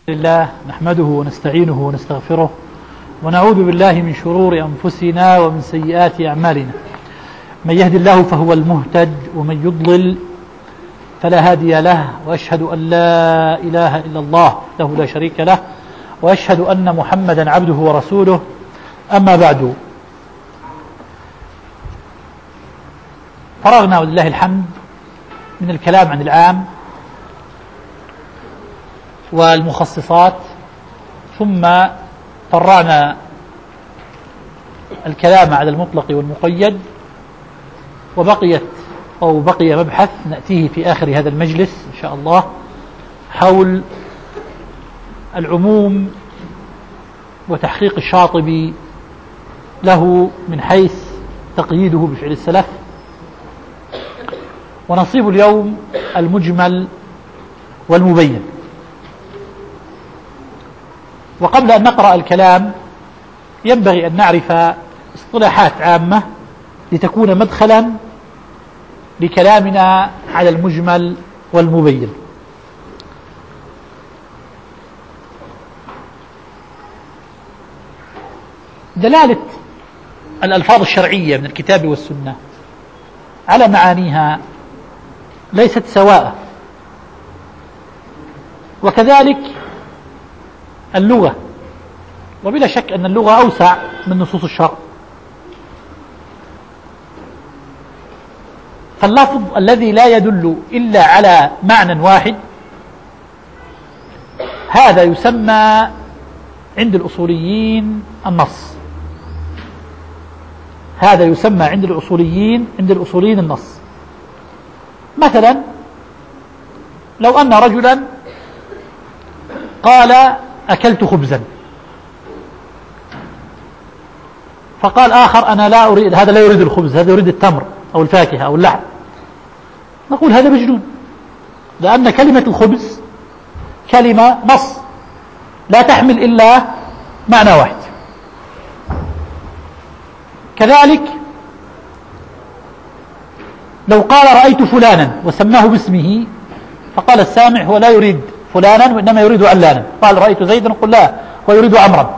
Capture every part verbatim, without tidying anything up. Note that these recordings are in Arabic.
لله نحمده ونستعينه ونستغفره ونعوذ بالله من شرور أنفسنا ومن سيئات أعمالنا. من يهد الله فهو المهتد ومن يضلل فلا هادي له، وأشهد أن لا إله إلا الله له لا شريك له، وأشهد أن محمدا عبده ورسوله. أما بعد، فرغنا ولله الحمد من الكلام عن العام والمخصصات، ثم فرعنا الكلام على المطلق والمقيد، وبقيت أو بقي مبحث نأتيه في آخر هذا المجلس إن شاء الله حول العموم وتحقيق الشاطبي له من حيث تقييده بفعل السلف. ونصيب اليوم المجمل والمبين. وقبل أن نقرأ الكلام ينبغي أن نعرف اصطلاحات عامة لتكون مدخلا لكلامنا على المجمل والمبين. دلالة الألفاظ الشرعية من الكتاب والسنة على معانيها ليست سواء، وكذلك اللغة، وبلا شك أن اللغة أوسع من نصوص الشرع. فاللفظ الذي لا يدل إلا على معنى واحد هذا يسمى عند الأصوليين النص. هذا يسمى عند الأصوليين عند الأصوليين النص. مثلا لو أن رجلا قال أكلت خبزا، فقال آخر أنا لا أريد، هذا لا يريد الخبز، هذا يريد التمر أو الفاكهة أو اللحم، نقول هذا مجنون، لأن كلمة الخبز كلمة نص لا تحمل إلا معنى واحد. كذلك لو قال رأيت فلانا وسماه باسمه، فقال السامع هو لا يريد فلانا وإنما يريد علانا، قال رأيت زيدا، نقول لا، هو يريد عمرا.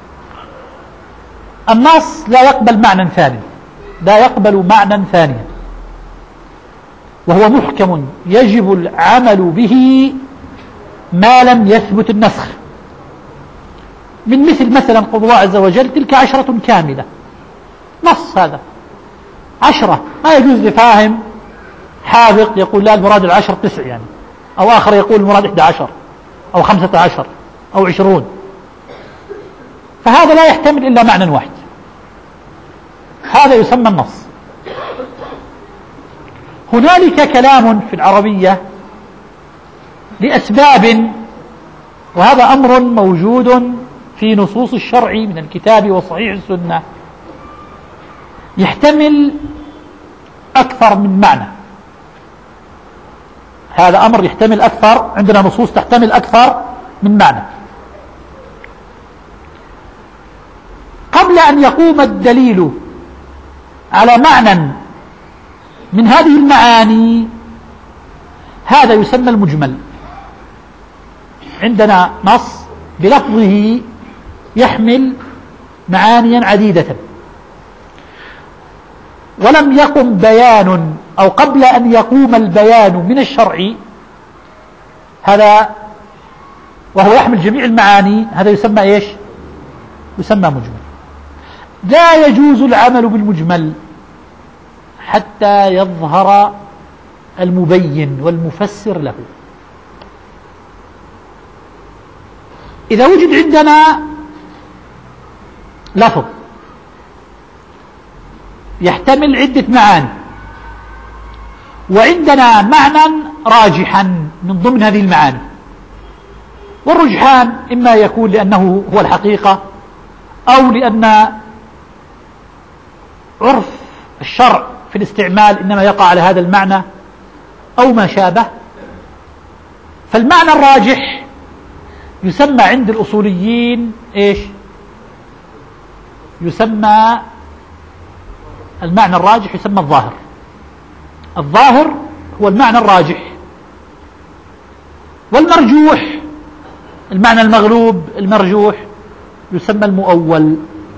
النص لا يقبل معنى ثاني، لا يقبل معنى ثانيا، وهو محكم يجب العمل به ما لم يثبت النسخ. من مثل مثلا قول الله عز وجل تلك عشرة كاملة، نص هذا عشرة، ما يجوز لفاهم حاذق يقول لا المراد العشر تسع يعني، أو آخر يقول المراد إحدى عشر أو خمسة عشر أو عشرون، فهذا لا يحتمل إلا معنى واحد، هذا يسمى النص. هنالك كلام في العربية لأسباب، وهذا أمر موجود في نصوص الشرع من الكتاب وصحيح السنة، يحتمل أكثر من معنى. هذا أمر يحتمل أكثر، عندنا نصوص تحتمل أكثر من معنى. قبل أن يقوم الدليل على معنى من هذه المعاني هذا يسمى المجمل. عندنا نص بلفظه يحمل معانيا عديدة، ولم يقم بيان، أو قبل أن يقوم البيان من الشرع هذا وهو يحمل جميع المعاني، هذا يسمى إيش؟ يسمى مجمل. لا يجوز العمل بالمجمل حتى يظهر المبين والمفسر له. إذا وجد عندنا لفظ يحتمل عدة معاني، وعندنا معنى راجحا من ضمن هذه المعاني، والرجحان إما يكون لأنه هو الحقيقة، أو لأن عرف الشرع في الاستعمال إنما يقع على هذا المعنى، أو ما شابه. فالمعنى الراجح يسمى عند الأصوليين إيش؟ يسمى المعنى الراجح يسمى الظاهر. الظاهر هو المعنى الراجح، والمرجوح المعنى المغلوب المرجوح يسمى المؤول.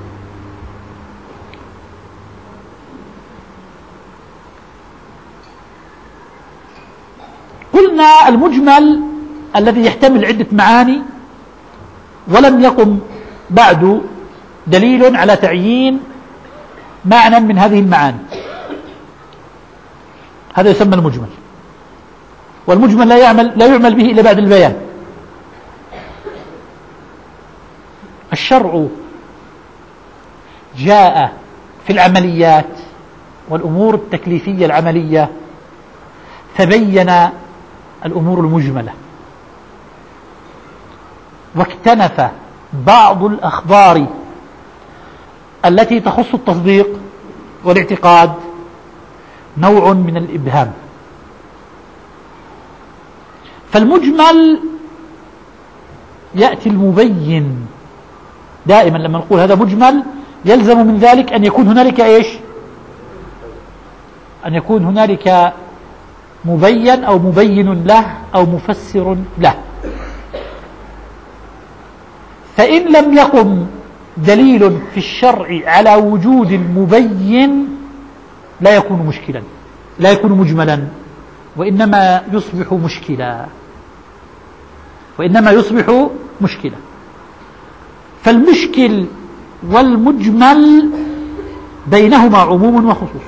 قلنا المجمل الذي يحتمل عدة معاني ولم يقم بعد دليل على تعيين معنى من هذه المعاني، هذا يسمى المجمل. والمجمل لا يعمل لا يعمل به إلا بعد البيان. الشرع جاء في العمليات والأمور التكليفية العملية فبين الأمور المجملة، واكتنف بعض الأخبار التي تخص التصديق والاعتقاد نوع من الإبهام. فالمجمل يأتي المبين دائما. لما نقول هذا مجمل يلزم من ذلك أن يكون هنالك إيش؟ أن يكون هنالك مبين أو مبين له أو مفسر له. فإن لم يقم دليل في الشرع على وجود المبين لا يكون مشكلا، لا يكون مجملا، وإنما يصبح مشكلا، وإنما يصبح مشكلا. فالمشكل والمجمل بينهما عموم وخصوص،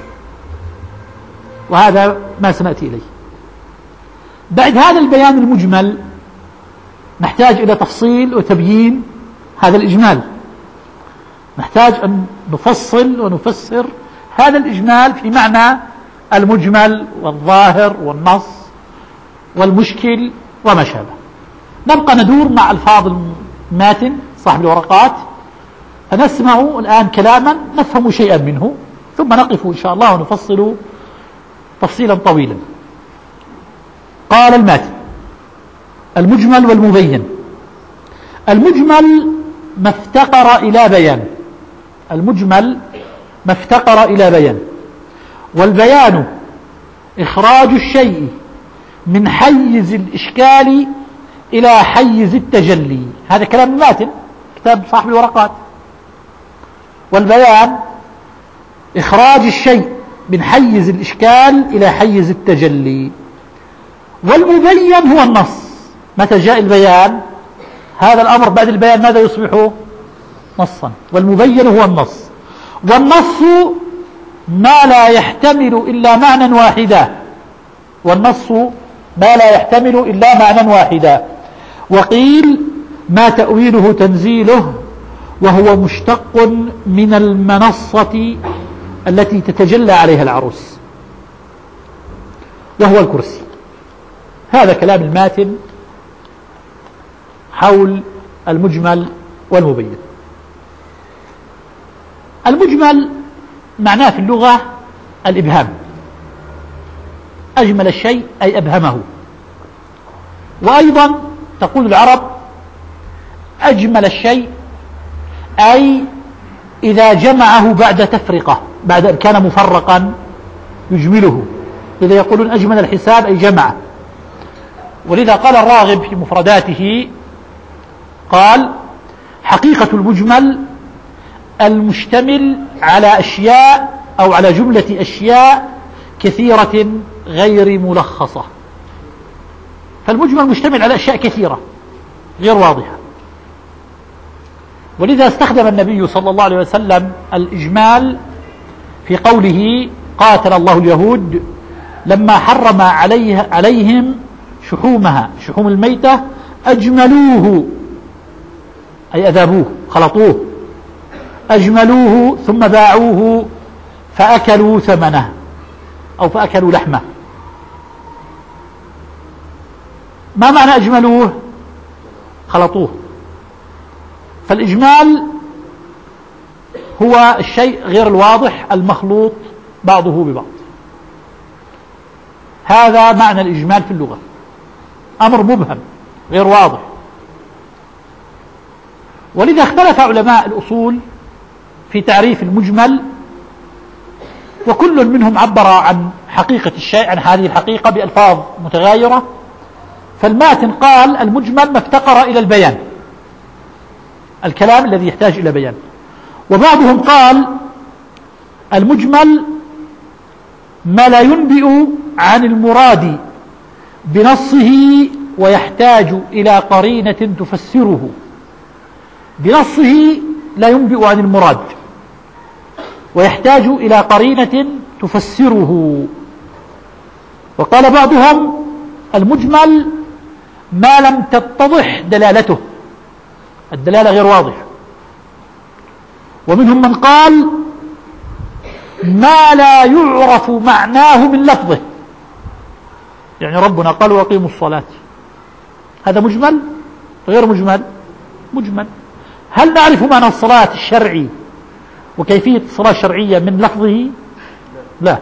وهذا ما سنأتي إليه. بعد هذا البيان المجمل نحتاج إلى تفصيل وتبيين هذا الإجمال، نحتاج أن نفصل ونفسر هذا الإجمال في معنى المجمل والظاهر والنص والمشكل وما شابه. نبقى ندور مع ألفاظ الماتن صاحب الورقات، فنسمع الآن كلاما نفهم شيئا منه، ثم نقف إن شاء الله ونفصل تفصيلا طويلا. قال الماتن: المجمل والمبين. المجمل ما افتقر إلى بيان، المجمل ما افتقر إلى بيان، والبيان إخراج الشيء من حيز الإشكال إلى حيز التجلي. هذا كلام الماتن كتاب صاحب الورقات. والبيان إخراج الشيء من حيز الإشكال إلى حيز التجلي. والمبين هو النص. متى جاء البيان هذا الأمر بعد البيان ماذا يصبح؟ نصا. والمبين هو النص. والنص ما لا يحتمل إلا معنى واحدا، والنص ما لا يحتمل إلا معنى واحدا. وقيل ما تأويله تنزيله، وهو مشتق من المنصة التي تتجلى عليها العروس، وهو الكرسي. هذا كلام الماتن حول المجمل والمبين. المجمل معناه في اللغة الإبهام، أجمل الشيء أي أبهمه. وأيضا تقول العرب أجمل الشيء أي إذا جمعه بعد تفرقة، بعد أن كان مفرقا يجمله. إذا يقولون أجمل الحساب أي جمعه. ولذا قال الراغب في مفرداته قال: حقيقة المجمل المشتمل على أشياء أو على جملة أشياء كثيرة غير ملخصة. فالمجمل مشتمل على أشياء كثيرة غير واضحة. ولذا استخدم النبي صلى الله عليه وسلم الإجمال في قوله: قاتل الله اليهود لما حرم عليه عليهم شحومها، شحوم الميتة، أجملوه أي أذابوه، خلطوه، أجملوه ثم باعوه فأكلوا ثمنه أو فأكلوا لحمه. ما معنى أجملوه؟ خلطوه. فالإجمال هو الشيء غير الواضح المخلوط بعضه ببعض. هذا معنى الإجمال في اللغة، أمر مبهم غير واضح. ولذا اختلف علماء الأصول في تعريف المجمل، وكل منهم عبر عن حقيقة الشيء، عن هذه الحقيقة بألفاظ متغايرة. فالماتن قال المجمل ما افتقر إلى البيان، الكلام الذي يحتاج إلى بيان. وبعضهم قال المجمل ما لا ينبئ عن المراد بنصه ويحتاج إلى قرينة تفسره. بنصه لا ينبئ عن المراد ويحتاج إلى قرينة تفسره. وقال بعضهم المجمل ما لم تتضح دلالته، الدلالة غير واضحة. ومنهم من قال ما لا يعرف معناه من لفظه، يعني ربنا قال وأقيموا الصلاة، هذا مجمل غير مجمل؟ مجمل. هل نعرف معنى الصلاة الشرعي وكيفية الصلاة الشرعية من لفظه؟ لا.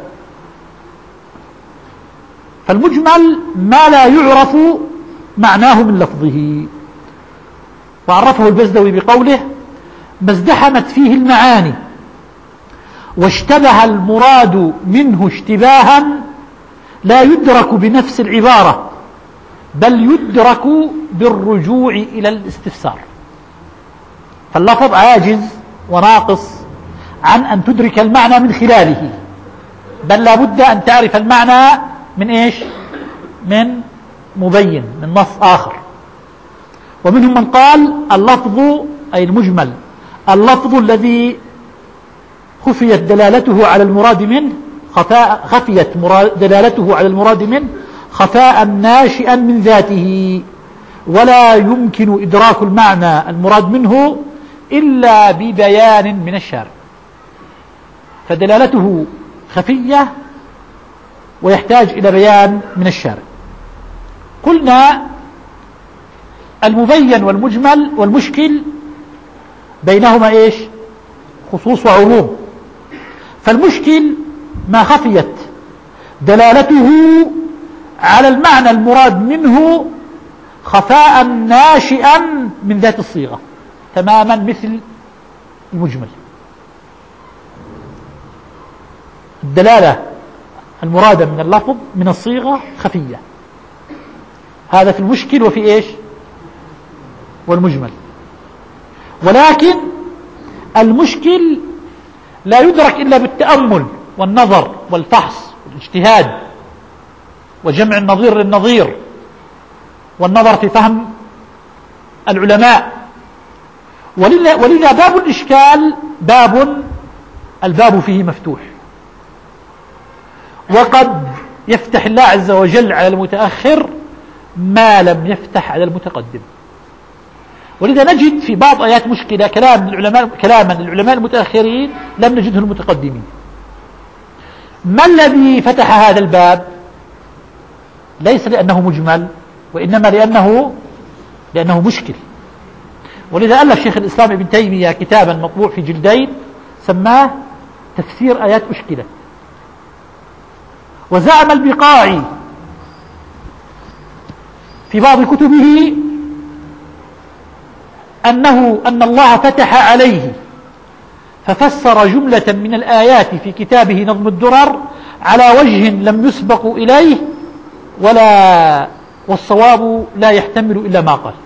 فالمجمل ما لا يعرف معناه من لفظه. وعرفه البزدوي بقوله ما ازدحمت فيه المعاني واشتبه المراد منه اشتباها لا يدرك بنفس العبارة بل يدرك بالرجوع إلى الاستفسار. فاللفظ عاجز وناقص عن أن تدرك المعنى من خلاله، بل لا بد أن تعرف المعنى من إيش؟ من مبين، من نص آخر. ومنهم من قال اللفظ أي المجمل اللفظ الذي خفيت دلالته على المراد منه خفاء خفيت دلالته على المراد منه خفاء ناشئا من ذاته، ولا يمكن إدراك المعنى المراد منه إلا ببيان من الشارع. فدلالته خفية ويحتاج إلى بيان من الشارع. قلنا المبين والمجمل والمشكل بينهما إيش؟ خصوص وعموم. فالمشكل ما خفيت دلالته على المعنى المراد منه خفاء ناشئا من ذات الصيغة، تماما مثل المجمل. الدلالة المرادة من اللفظ من الصيغة خفية، هذا في المشكل وفي إيش؟ والمجمل. ولكن المشكل لا يدرك إلا بالتأمل والنظر والفحص والاجتهاد وجمع النظير للنظير والنظر في فهم العلماء. ولذا باب الإشكال باب الباب فيه مفتوح، وقد يفتح الله عز وجل على المتأخر ما لم يفتح على المتقدم. ولذا نجد في بعض آيات مشكلة كلام العلماء كلاما للعلماء المتأخرين لم نجده المتقدمين. ما الذي فتح هذا الباب؟ ليس لأنه مجمل، وإنما لأنه لأنه مشكل. ولذا ألف شيخ الإسلام ابن تيمية كتابا مطبوع في جلدين سماه تفسير آيات أشكلة. وزعم البقاعي في بعض كتبه أنه أن الله فتح عليه ففسر جملة من الآيات في كتابه نظم الدرر على وجه لم يسبق إليه، ولا والصواب لا يحتمل إلا ما قال.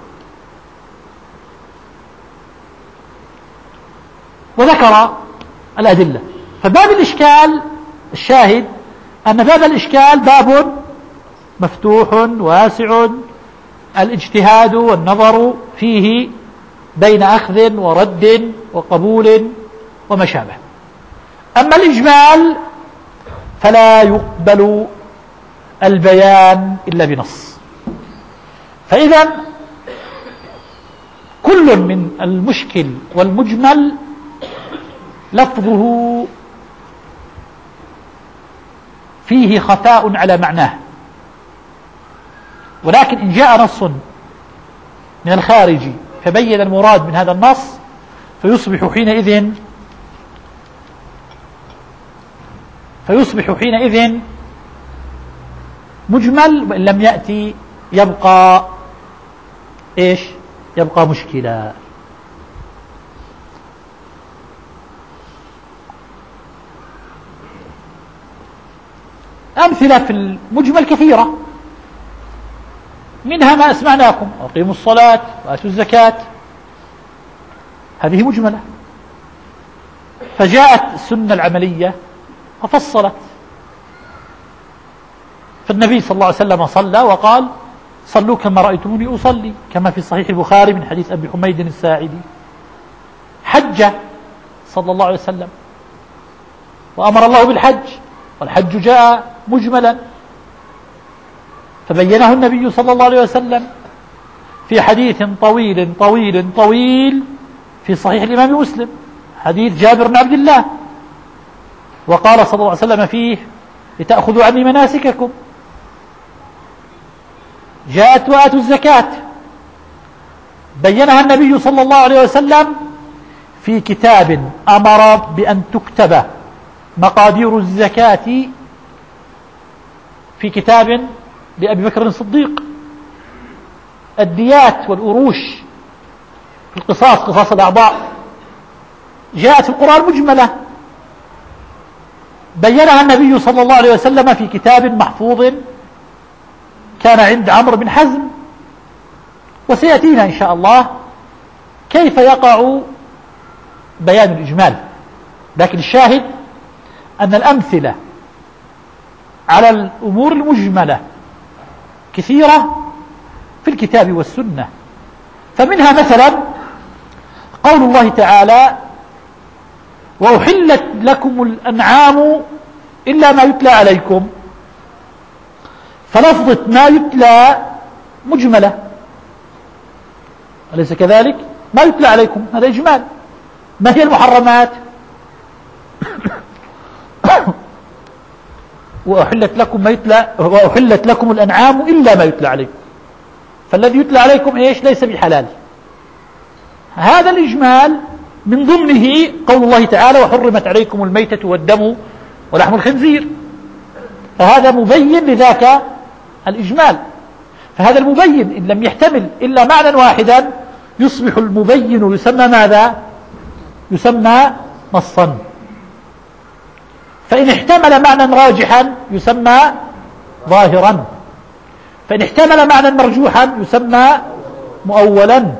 وذكر الأدلة. فباب الإشكال الشاهد أن باب الإشكال باب مفتوح واسع، الاجتهاد والنظر فيه بين أخذ ورد وقبول وما شابه. أما الإجمال فلا يقبل البيان إلا بنص. فإذا كل من المشكل والمجمل لفظه فيه خفاء على معناه، ولكن إن جاء نص من الخارج فبين المراد من هذا النص فيصبح حينئذ فيصبح حينئذ مجمل، وإن لم يأتي يبقى إيش؟ يبقى مشكلة. أمثلة في المجمل كثيرة، منها ما أسمعناكم: أقيموا الصلاة وآتوا الزكاة. هذه مجملة. فجاءت السنة العملية ففصلت. فالنبي صلى الله عليه وسلم صلى وقال: صلوا كما رأيتموني أصلي، كما في صحيح البخاري من حديث أبي حميد الساعدي. حج صلى الله عليه وسلم وأمر الله بالحج، والحج جاء مجملا، فبينه النبي صلى الله عليه وسلم في حديث طويل طويل طويل في صحيح الإمام مسلم، حديث جابر بن عبد الله، وقال صلى الله عليه وسلم فيه: لتأخذوا عني مناسككم. جاءت وآتوا الزكاة، بينها النبي صلى الله عليه وسلم في كتاب أمر بأن تكتب مقادير الزكاة في كتاب لأبي بكر الصديق. الديات والأروش في القصاص، قصاص الأعضاء، جاءت في القرآن مجملة، بينها النبي صلى الله عليه وسلم في كتاب محفوظ كان عند عمرو بن حزم. وسيأتينا إن شاء الله كيف يقع بيان الإجمال، لكن الشاهد أن الأمثلة على الأمور المجملة كثيرة في الكتاب والسنة. فمنها مثلا قول الله تعالى: وأحلت لكم الأنعام إلا ما يتلى عليكم. فلفظة ما يتلى مجملة، أليس كذلك؟ ما يتلى عليكم هذا إجمال. ما هي المحرمات؟ وأحلت لكم ما يتلى، وأحلت لكم الأنعام إلا ما يتلى عليكم. فالذي يتلى عليكم إيش؟ ليس بحلال. هذا الإجمال من ضمنه قول الله تعالى: وحرمت عليكم الميتة والدم ولحم الخنزير. فهذا مبين لذاك الإجمال. فهذا المبين إن لم يحتمل إلا معنى واحدا يصبح المبين يسمى ماذا؟ يسمى نصا. فإن احتمل معنى راجحا يسمى ظاهرا، فإن احتمل معنى مرجوحا يسمى مؤولا.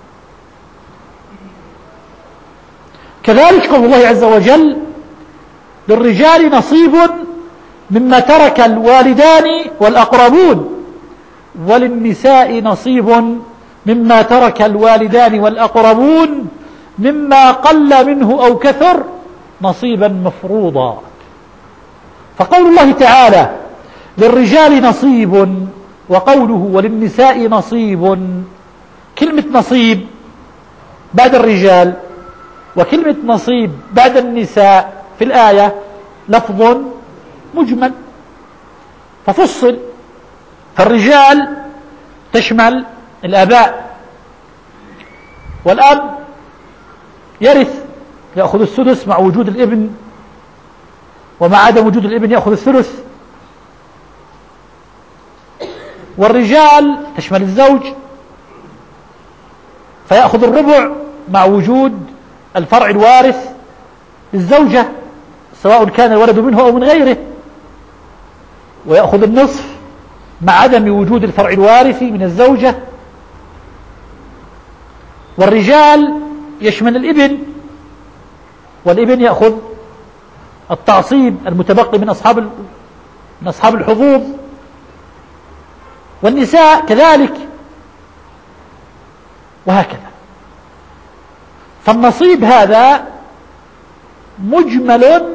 كذلك قول الله عز وجل: للرجال نصيب مما ترك الوالدان والأقربون، وللنساء نصيب مما ترك الوالدان والأقربون، مما قل منه أو كثر نصيبا مفروضا. فقول الله تعالى: للرجال نصيب، وقوله: وللنساء نصيب، كلمة نصيب بعد الرجال وكلمة نصيب بعد النساء في الآية لفظ مجمل ففصل. فالرجال تشمل الآباء، والأب يرث، يأخذ السدس مع وجود الابن، ومع عدم وجود الابن يأخذ الثلث. والرجال تشمل الزوج فيأخذ الربع مع وجود الفرع الوارث للزوجة سواء كان الولد منه أو من غيره، ويأخذ النصف مع عدم وجود الفرع الوارث من الزوجة. والرجال يشمل الابن، والابن يأخذ التعصيب المتبقي من أصحاب من أصحاب الحظوظ. والنساء كذلك، وهكذا. فالنصيب هذا مجمل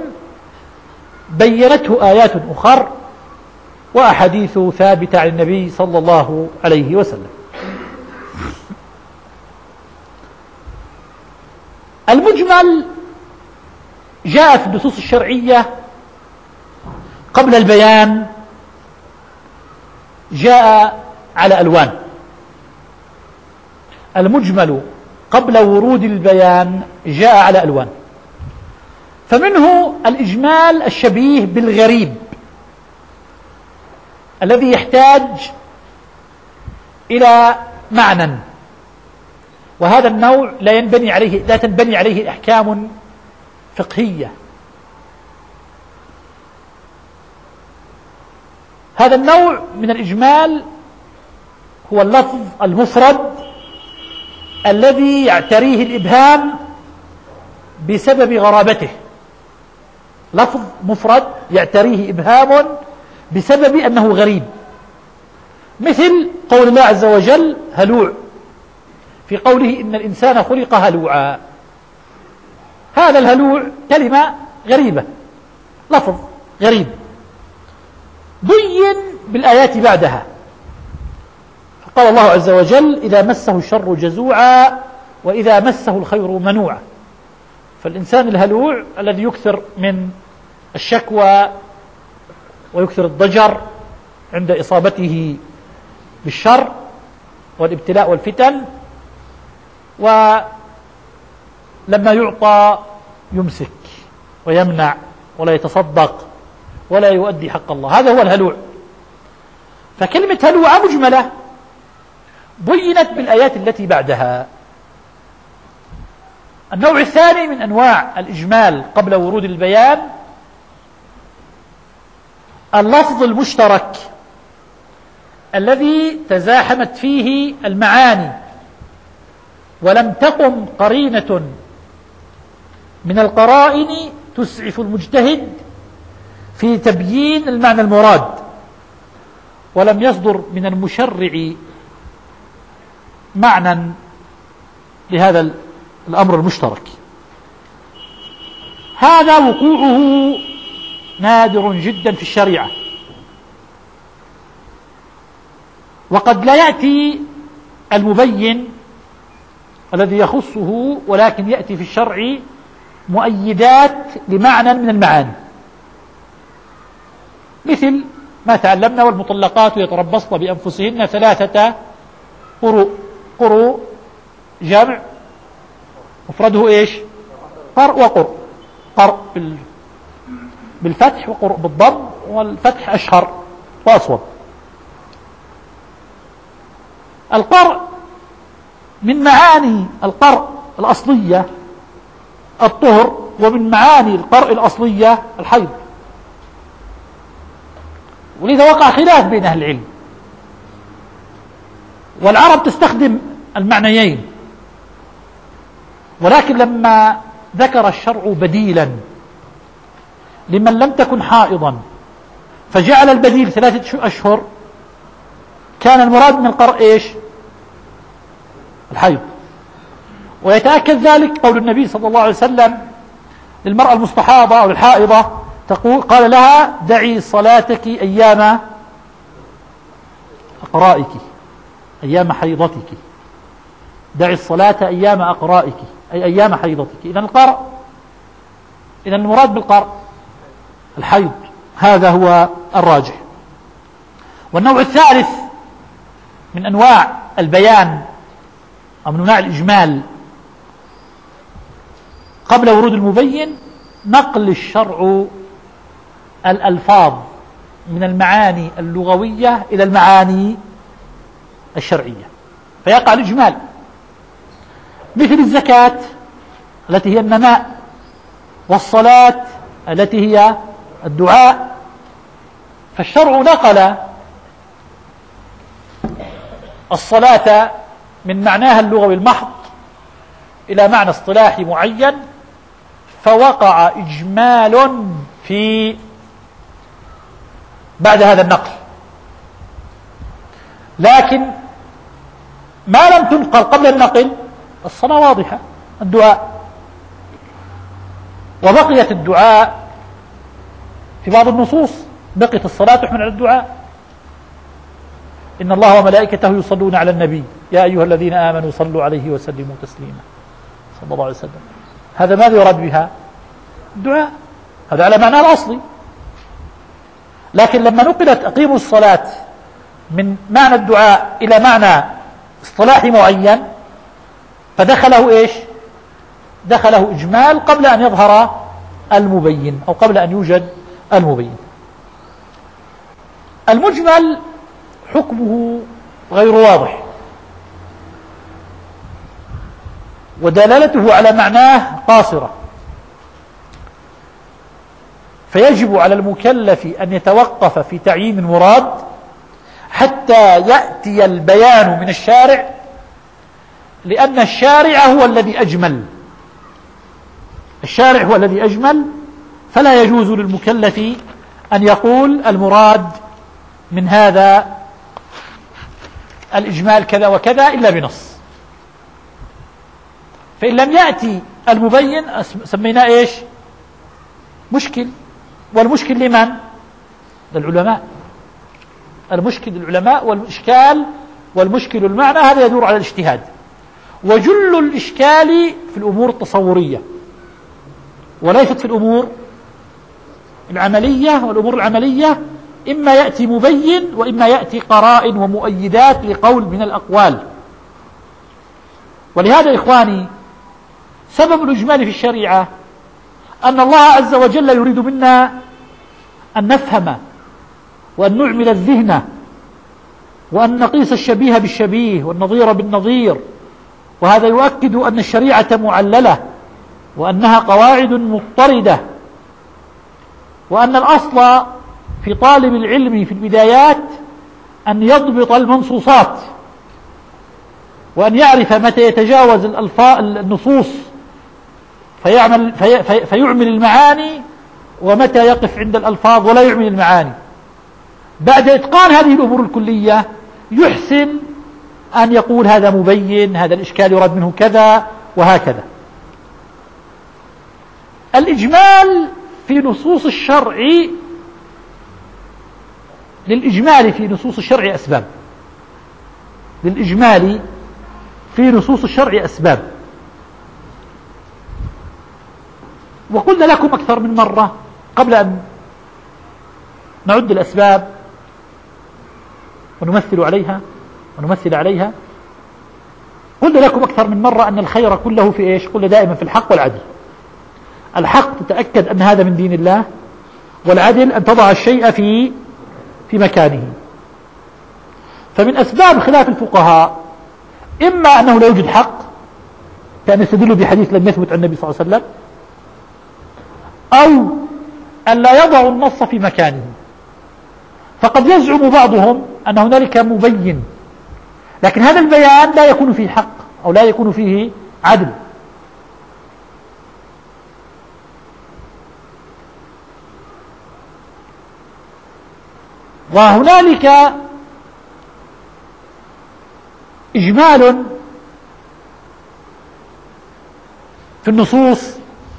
بينته آيات أخر وأحاديث ثابتة عن النبي صلى الله عليه وسلم. المجمل جاء في النصوص الشرعية قبل البيان، جاء على ألوان. المجمل قبل ورود البيان جاء على ألوان، فمنه الإجمال الشبيه بالغريب الذي يحتاج إلى معنى، وهذا النوع لا ينبني عليه لا تنبني عليه أحكام فقهية. هذا النوع من الإجمال هو اللفظ المفرد الذي يعتريه الإبهام بسبب غرابته. لفظ مفرد يعتريه إبهام بسبب أنه غريب، مثل قول الله عز وجل هلوع، في قوله إن الإنسان خلق هلوعا. هذا الهلوع كلمة غريبة، لفظ غريب، بين بالآيات بعدها. قال الله عز وجل إذا مسه الشر جزوعا وإذا مسه الخير منوعا. فالإنسان الهلوع الذي يكثر من الشكوى ويكثر الضجر عند إصابته بالشر والابتلاء والفتن، ولما يعطى يمسك ويمنع ولا يتصدق ولا يؤدي حق الله، هذا هو الهلوع. فكلمة هلوع مجملة بينت بالآيات التي بعدها. النوع الثاني من أنواع الإجمال قبل ورود البيان اللفظ المشترك الذي تزاحمت فيه المعاني ولم تقم قرينة من القرائن تسعف المجتهد في تبيين المعنى المراد، ولم يصدر من المشرع معنى لهذا الأمر المشترك. هذا وقوعه نادر جدا في الشريعة، وقد لا يأتي المبين الذي يخصه، ولكن يأتي في الشرع مؤيدات لمعنى من المعاني، مثل ما تعلمنا والمطلقات يتربصن بأنفسهن ثلاثة قروء. قروء جمع مفرده ايش؟ قرء وقرء. قرء بالفتح وقرء بالضم، والفتح أشهر وأصوب. القرء من معاني القرء الأصلية الطهر، ومن معاني القرء الأصلية الحيض، ولذا وقع خلاف بين أهل العلم، والعرب تستخدم المعنيين، ولكن لما ذكر الشرع بديلا لمن لم تكن حائضا فجعل البديل ثلاثة أشهر، كان المراد من القرء ايش؟ الحيض. ويتأكد ذلك قول النبي صلى الله عليه وسلم للمرأة المستحاضة أو الحائضة، تقول قال لها دعي صلاتك أيام أقرائك، أيام حيضتك، دعي الصلاة أيام أقرائك، أي أيام حيضتك. إذن القرء، إذن المراد بالقرء الحيض، هذا هو الراجح. والنوع الثالث من أنواع البيان أو من أنواع الإجمال قبل ورود المبين نقل الشرع الألفاظ من المعاني اللغوية إلى المعاني الشرعية، فيقع الإجمال، مثل الزكاة التي هي النماء، والصلاة التي هي الدعاء. فالشرع نقل الصلاة من معناها اللغوي المحض إلى معنى اصطلاحي معين، فوقع إجمال في بعد هذا النقل. لكن ما لم تنقل قبل النقل الصلاة واضحة، الدعاء، وبقيت الدعاء في بعض النصوص، بقيت الصلاة تحمل على الدعاء. إن الله وملائكته يصلون على النبي يا أيها الذين آمنوا صلوا عليه وسلموا تسليما، صلى الله عليه وسلم. هذا ماذا يراد بها؟ الدعاء، هذا على معنى الأصلي. لكن لما نقلت أقيموا الصلاة من معنى الدعاء إلى معنى اصطلاحي معين، فدخله إيش؟ دخله إجمال قبل أن يظهر المبين، أو قبل أن يوجد المبين. المجمل حكمه غير واضح، ودلالته على معناه قاصرة، فيجب على المكلف أن يتوقف في تعيين المراد حتى يأتي البيان من الشارع، لأن الشارع هو الذي أجمل، الشارع هو الذي أجمل، فلا يجوز للمكلف أن يقول المراد من هذا الإجمال كذا وكذا إلا بنص. فإن لم يأتي المبين سميناه إيش؟ مشكل. والمشكل لمن؟ للعلماء. المشكل للعلماء، والإشكال والمشكل المعنى هذا يدور على الاجتهاد. وجل الإشكال في الأمور التصورية وليست في الأمور العملية. والأمور العملية إما يأتي مبين وإما يأتي قرائن ومؤيدات لقول من الأقوال. ولهذا إخواني سبب الإجمال في الشريعة أن الله عز وجل يريد منا أن نفهم وأن نعمل الذهن وأن نقيس الشبيه بالشبيه والنظير بالنظير. وهذا يؤكد أن الشريعة معللة وأنها قواعد مضطردة، وأن الأصل في طالب العلم في البدايات أن يضبط المنصوصات وأن يعرف متى يتجاوز الألفاظ النصوص فيعمل في في فيعمل المعاني، ومتى يقف عند الألفاظ ولا يعمل المعاني. بعد إتقان هذه الأمور الكلية يحسن أن يقول هذا مبين، هذا الإشكال يراد منه كذا وهكذا. الإجمال في نصوص الشرع، للإجمال في نصوص الشرع أسباب، للإجمال في نصوص الشرع أسباب. وقلنا لكم أكثر من مرة قبل أن نعد الأسباب ونمثل عليها ونمثل عليها، قلنا لكم أكثر من مرة أن الخير كله في إيش؟ قلنا دائما في الحق والعدل. الحق تتأكد أن هذا من دين الله، والعدل أن تضع الشيء في في مكانه. فمن أسباب خلاف الفقهاء إما أنه لا يوجد حق كان يستدل بحديث لم يثبت عن النبي صلى الله عليه وسلم، أو أن لا يضع النص في مكانه. فقد يزعم بعضهم أن هنالك مبين، لكن هذا البيان لا يكون فيه حق أو لا يكون فيه عدل. وهنالك إجمال في النصوص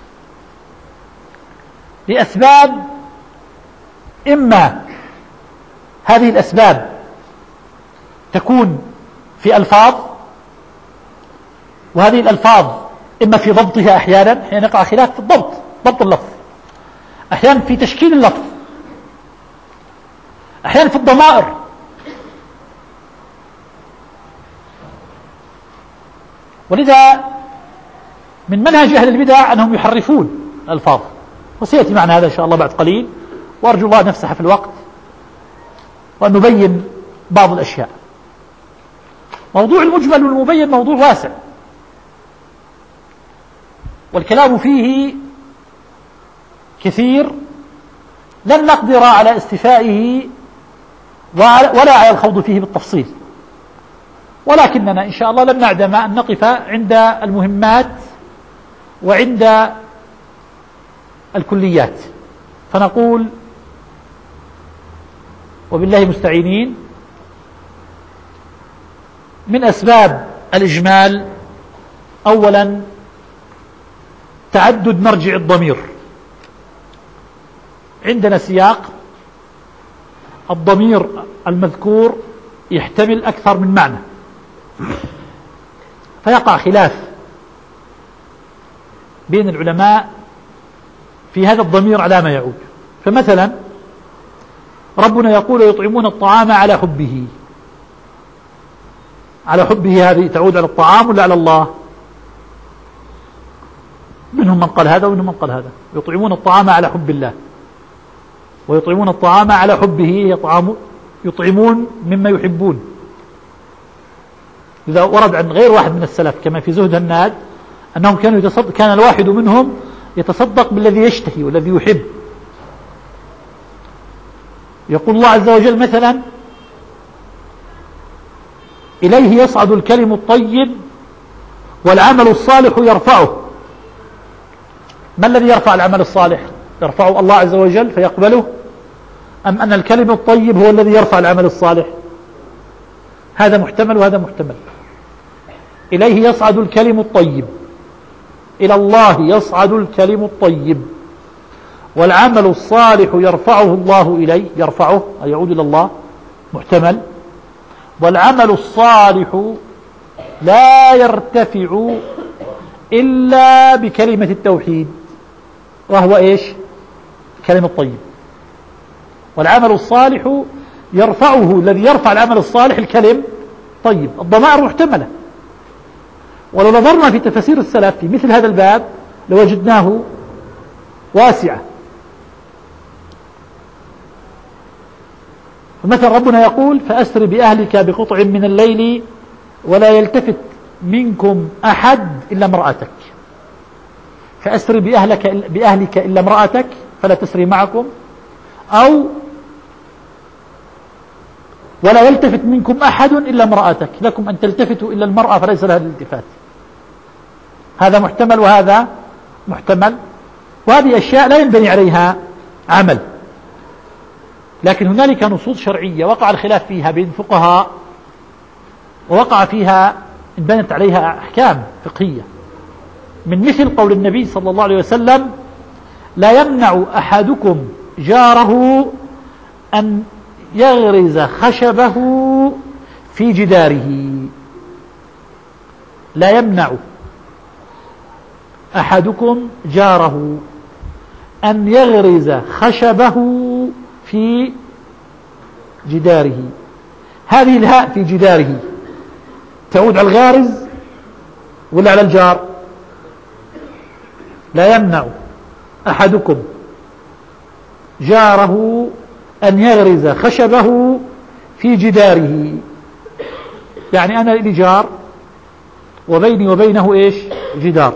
لأسباب، إما هذه الأسباب تكون في ألفاظ، وهذه الألفاظ إما في ضبطها أحيانا، حين يقع خلاف في الضبط، ضبط اللفظ، أحيانا في تشكيل اللفظ، أحيانا في الضمائر. ولذا من منهج أهل البدع أنهم يحرفون الألفاظ، وسيأتي معنا هذا إن شاء الله بعد قليل، وأرجو الله أن نفسح في الوقت وأن نبين بعض الأشياء. موضوع المجمل والمبين موضوع واسع، والكلام فيه كثير، لن نقدر على استيفائه ولا على الخوض فيه بالتفصيل، ولكننا إن شاء الله لن نعدم أن نقف عند المهمات وعند الكليات. فنقول وبالله مستعينين: من أسباب الإجمال أولا تعدد مرجع الضمير. عندنا سياق الضمير المذكور يحتمل أكثر من معنى، فيقع خلاف بين العلماء في هذا الضمير على ما يعود. فمثلا ربنا يقول: يطعمون الطعام على حبه. على حبه هذه تعود على الطعام ولا على الله؟ منهم من قال هذا ومنهم من قال هذا. يطعمون الطعام على حب الله، ويطعمون الطعام على حبه يطعم يطعمون مما يحبون. إذا ورد عن غير واحد من السلف كما في زهد الناد أنهم كانوا يتصدق، كان الواحد منهم يتصدق بالذي يشتهي والذي يحب. يقول الله عز وجل مثلا: إليه يصعد الكلم الطيب والعمل الصالح يرفعه. ما الذي يرفع العمل الصالح؟ يرفعه الله عز وجل فيقبله، أم أن الكلم الطيب هو الذي يرفع العمل الصالح؟ هذا محتمل وهذا محتمل. إليه يصعد الكلم الطيب، إلى الله يصعد الكلم الطيب والعمل الصالح يرفعه الله إليه، يرفعه أي يعود إلى الله، محتمل. والعمل الصالح لا يرتفع إلا بكلمة التوحيد، وهو إيش؟ الكلم الطيب. والعمل الصالح يرفعه، الذي يرفع العمل الصالح الكلم طيب. الضمائر محتملة، ولو نظرنا في تفاسير السلف في مثل هذا الباب لوجدناه واسعة. فمثلا ربنا يقول: فأسر بأهلك بقطع من الليل ولا يلتفت منكم أحد إلا امرأتك. فأسر بأهلك, بأهلك إلا امرأتك فلا تسري معكم، أو ولا يلتفت منكم أحد إلا امرأتك، لكم أن تلتفتوا إلا المرأة فليس لها الالتفات. هذا محتمل وهذا محتمل، وهذه أشياء لا ينبني عليها عمل. لكن هنالك نصوص شرعية وقع الخلاف فيها بين الفقهاء، ووقع فيها انبنت عليها أحكام فقهية، من مثل قول النبي صلى الله عليه وسلم: لا يمنع أحدكم جاره أن يغرز خشبه في جداره. لا يمنع أحدكم جاره أن يغرز خشبه في جداره. هذه الهاء في جداره تعود على الغارز ولا على الجار؟ لا يمنع أحدكم جاره أن يغرز خشبه في جداره، يعني أنا لي جار وبيني وبينه إيش؟ جدار.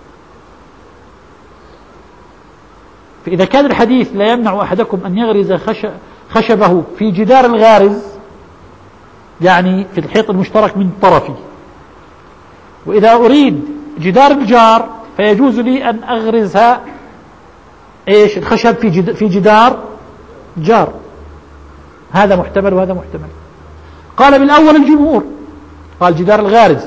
فإذا كان الحديث لا يمنع أحدكم أن يغرز خشبه في جدار الغارز، يعني في الحيط المشترك من طرفي، وإذا أريد جدار الجار فيجوز لي أن أغرزها إيش؟ الخشب في جد في جدار جار. هذا محتمل وهذا محتمل. قال بالأول الجمهور، قال جدار الغارز،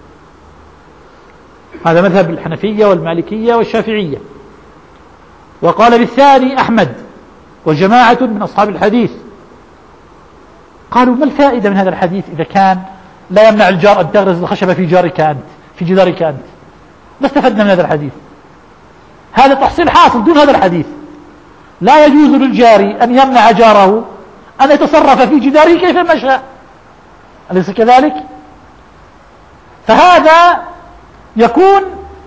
هذا مذهب الحنفية والمالكية والشافعية. وقال بالثاني أحمد وجماعة من أصحاب الحديث. قالوا: ما الفائدة من هذا الحديث إذا كان لا يمنع الجار أن تغرز الخشبة في جارك أنت في جدارك أنت؟ ما استفدنا من هذا الحديث؟ هذا تحصيل حاصل دون هذا الحديث. لا يجوز للجاري أن يمنع جاره أن يتصرف في جداره كيفما شاء، أليس كذلك؟ فهذا يكون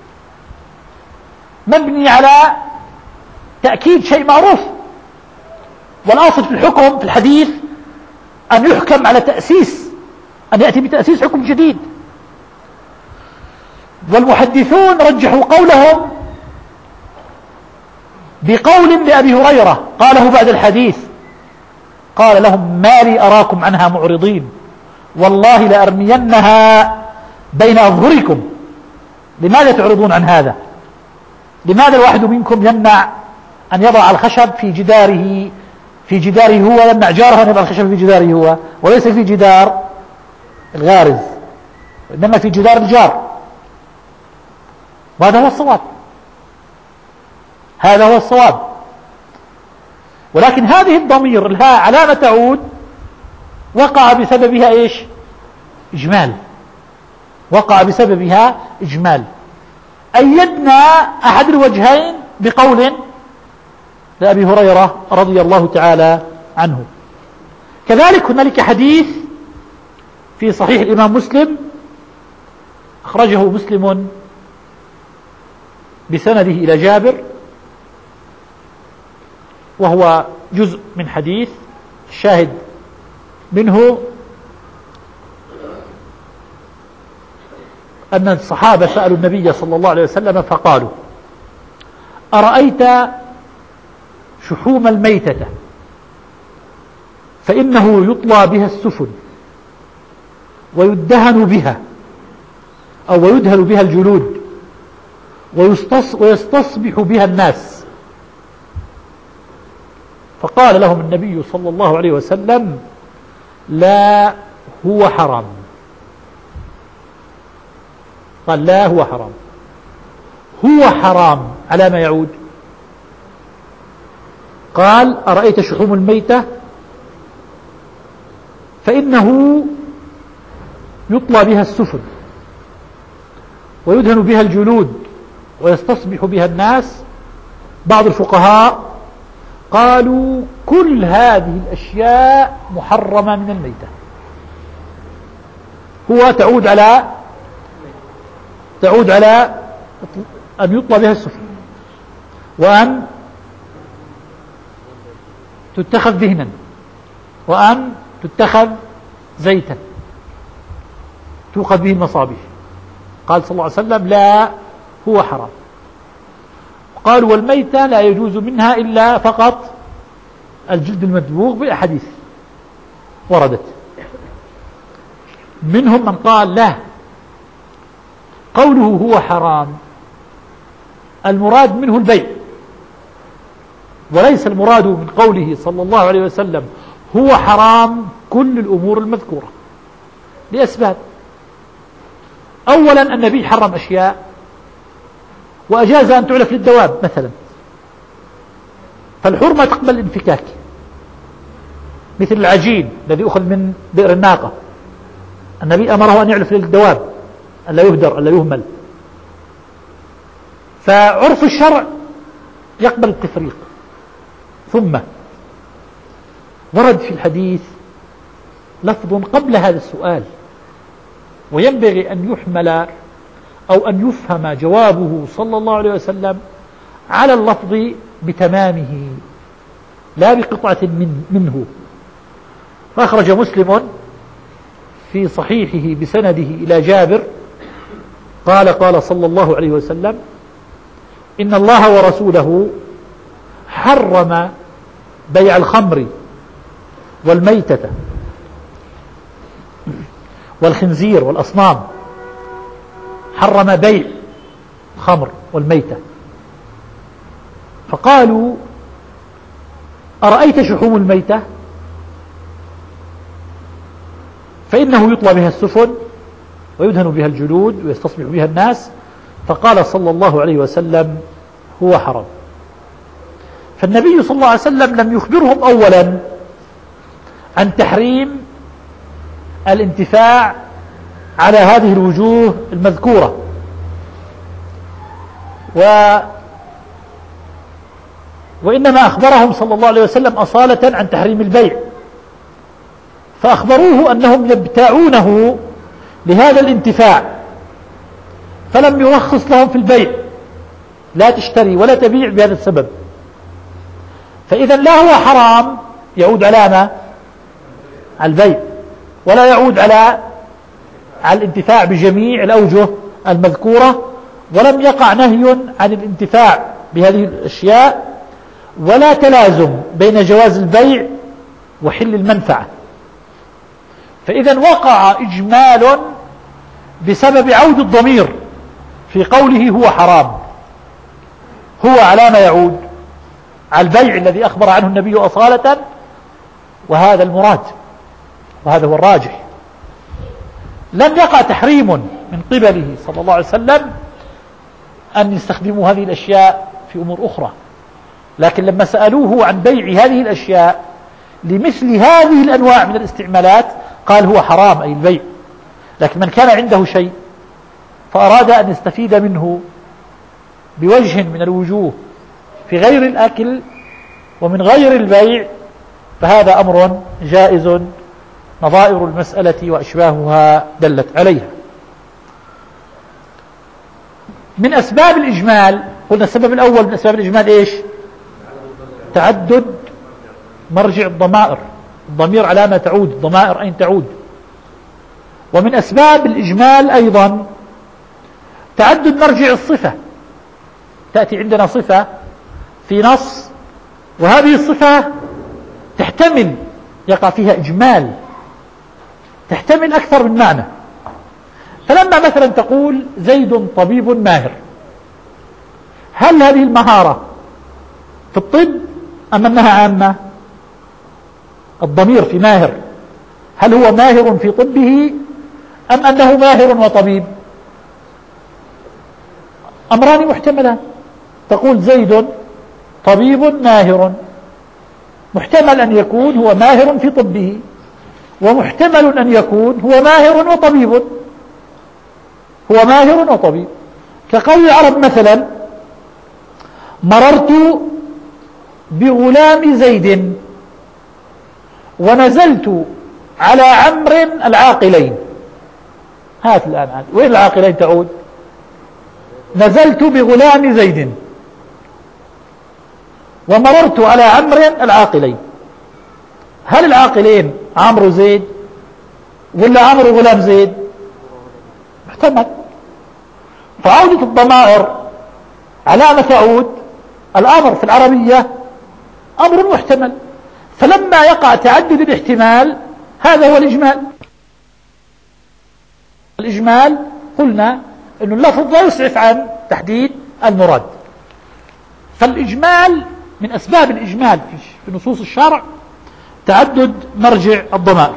مبني على تأكيد شيء معروف، والأصل في الحكم في الحديث أن يحكم على تأسيس، أن يأتي بتأسيس حكم جديد. والمحدثون رجحوا قولهم بقول لأبي هريرة قاله بعد الحديث، قال لهم: ما لي أراكم عنها معرضين، والله لأرمينها بين أظهركم. لماذا تعرضون عن هذا؟ لماذا الواحد منكم يمنع أن يضع الخشب في جداره في جداره هو، يمنع جاره أن يضع الخشب في جداره هو، وليس في جدار الغارز، إنما في جدار الجار؟ وهذا هو الصواب، هذا هو الصواب. ولكن هذه الضمير الهاء على ما تعود وقع بسببها إيش؟ إجمال، وقع بسببها إجمال. أيدنا أحد الوجهين بقول لأبي هريرة رضي الله تعالى عنه. كذلك هنالك حديث في صحيح الإمام مسلم أخرجه مسلم بسنده إلى جابر، وهو جزء من حديث، الشاهد منه أن الصحابة سألوا النبي صلى الله عليه وسلم فقالوا: أرأيت شحوم الميتة فإنه يطلى بها السفن، ويدهن بها أو ويدهن بها الجلود ويستصبح بها الناس. فقال لهم النبي صلى الله عليه وسلم: لا، هو حرام. قال: لا، هو حرام. هو حرام على ما يعود؟ قال: أرأيت شحوم الميتة فإنه يطلى بها السفن ويدهن بها الجلود ويستصبح بها الناس. بعض الفقهاء قالوا: كل هذه الأشياء محرمة من الميتة. هو تعود على تعود على أن يطلى بها السفن، وأن تتخذ دهنا، وأن تتخذ زيتا توقد به المصابيح. قال صلى الله عليه وسلم: لا، هو حرام. قالوا: والميتة لا يجوز منها إلا فقط الجلد المدبوغ بأحاديث وردت. منهم من قال: لا، قوله هو حرام المراد منه البيع، وليس المراد من قوله صلى الله عليه وسلم هو حرام كل الأمور المذكورة، لأسباب. أولا، النبي حرم أشياء وأجاز أن تعلف للدواب مثلا، فالحرمة تقبل الانفكاك، مثل العجين الذي أخذ من بئر الناقة، النبي أمره أن يعلف للدواب، ألا يهدر، ألا يهمل. فعرف الشرع يقبل التفريق. ثم ورد في الحديث لفظ قبل هذا السؤال، وينبغي أن يحمل أو أن يفهم جوابه صلى الله عليه وسلم على اللفظ بتمامه لا بقطعة من منه. فأخرج مسلم في صحيحه بسنده إلى جابر قال: قال صلى الله عليه وسلم: إن الله ورسوله حرم بيع الخمر والميتة والخنزير والأصنام. حرم بيع الخمر والميتة. فقالوا: أرأيت شحوم الميتة فإنه يطلى بها السفن ويدهن بها الجلود ويستصبح بها الناس. فقال صلى الله عليه وسلم: هو حرام. فالنبي صلى الله عليه وسلم لم يخبرهم أولا عن تحريم الانتفاع على هذه الوجوه المذكورة، و وإنما أخبرهم صلى الله عليه وسلم أصالة عن تحريم البيع، فأخبروه أنهم يبتاعونه لهذا الانتفاع، فلم يرخص لهم في البيع، لا تشتري ولا تبيع بهذا السبب. فإذا لا هو حرام يعود على ما؟ على البيع، ولا يعود على على الانتفاع بجميع الأوجه المذكورة، ولم يقع نهي عن الانتفاع بهذه الأشياء، ولا تلازم بين جواز البيع وحل المنفعة. فإذا وقع إجمال بسبب عود الضمير في قوله هو حرام. هو على ما يعود؟ على البيع الذي أخبر عنه النبي أصالة، وهذا المراد، وهذا هو الراجح. لم يقع تحريم من قبله صلى الله عليه وسلم أن يستخدموا هذه الأشياء في أمور أخرى، لكن لما سألوه عن بيع هذه الأشياء لمثل هذه الأنواع من الاستعمالات قال هو حرام، أي البيع. لكن من كان عنده شيء فأراد أن يستفيد منه بوجه من الوجوه في غير الأكل ومن غير البيع، فهذا أمر جائز، نظائر المسألة وأشباهها دلت عليها. من أسباب الإجمال، قلنا السبب الأول من أسباب الإجمال إيش؟ تعدد مرجع الضمائر، الضمير على ما تعود، الضمائر أين تعود. ومن أسباب الإجمال أيضا تعدد مرجع الصفة. تأتي عندنا صفة في نص، وهذه الصفة تحتمل يقع فيها إجمال، تحتمل أكثر من معنى. فلما مثلا تقول زيد طبيب ماهر، هل هذه المهارة في الطب أم أنها عامة؟ الضمير في ماهر، هل هو ماهر في طبه أم أنه ماهر وطبيب؟ أمران محتملان. تقول زيد طبيب ماهر، محتمل أن يكون هو ماهر في طبه، ومحتمل أن يكون هو ماهر وطبيب، هو ماهر وطبيب. كقول العرب مثلا مررت بغلام زيد ونزلت على عمرو العاقلين. هات الآن عاد. وين العاقلين تعود؟ نزلت بغلام زيد ومررت على عمرو العاقلين. هل العاقلين عمرو زيد ولا عمرو غلام زيد؟ محتمل. فعودة الضمائر على ما تعود الأمر في العربية أمر محتمل، فلما يقع تعدد الاحتمال هذا هو الإجمال. الإجمال قلنا أن اللفظ لا يسعف عن تحديد المراد، فالإجمال من أسباب الإجمال في نصوص الشرع تعدد مرجع الضمائر.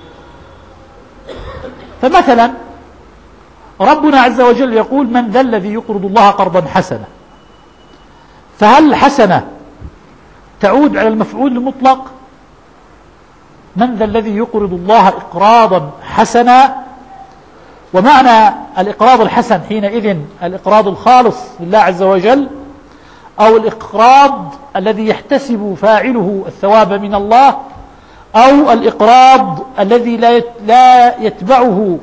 فمثلا ربنا عز وجل يقول من ذا الذي يقرض الله قرضا حسنا، فهل الحسنة تعود على المفعول المطلق؟ من ذا الذي يقرض الله إقراضا حسنا، ومعنى الإقراض الحسن حينئذ الإقراض الخالص لله عز وجل، أو الإقراض الذي يحتسب فاعله الثواب من الله، أو الإقراض الذي لا يتبعه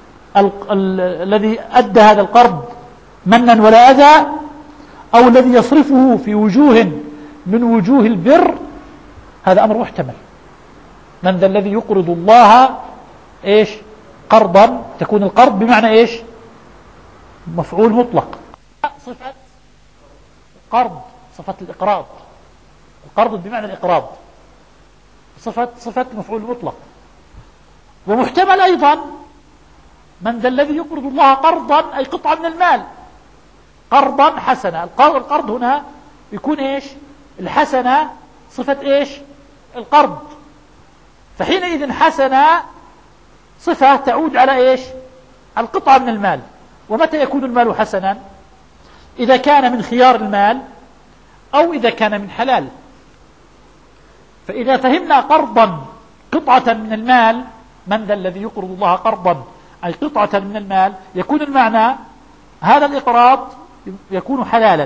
الذي أدى هذا القرض منا ولا أذى، أو الذي يصرفه في وجوه من وجوه البر. هذا أمر محتمل. من ذا الذي يقرض الله إيش قرضا، تكون القرض بمعنى إيش مفعول مطلق. صفة قرض صفة الإقراض، القرض بمعنى الإقراض صفة صفة مفعول مطلق. ومحتمل أيضا من ذا الذي يقرض الله قرضا أي قطعة من المال قرضا حسنا. القرض هنا يكون إيش الحسنة صفة إيش القرض، فحينئذ حسنة صفة تعود على إيش القطعة من المال. ومتى يكون المال حسنا؟ إذا كان من خيار المال أو إذا كان من حلال. فإذا فهمنا قرضا قطعة من المال، من ذا الذي يقرض الله قرضا أي قطعة من المال، يكون المعنى هذا الإقراض يكون حلالا،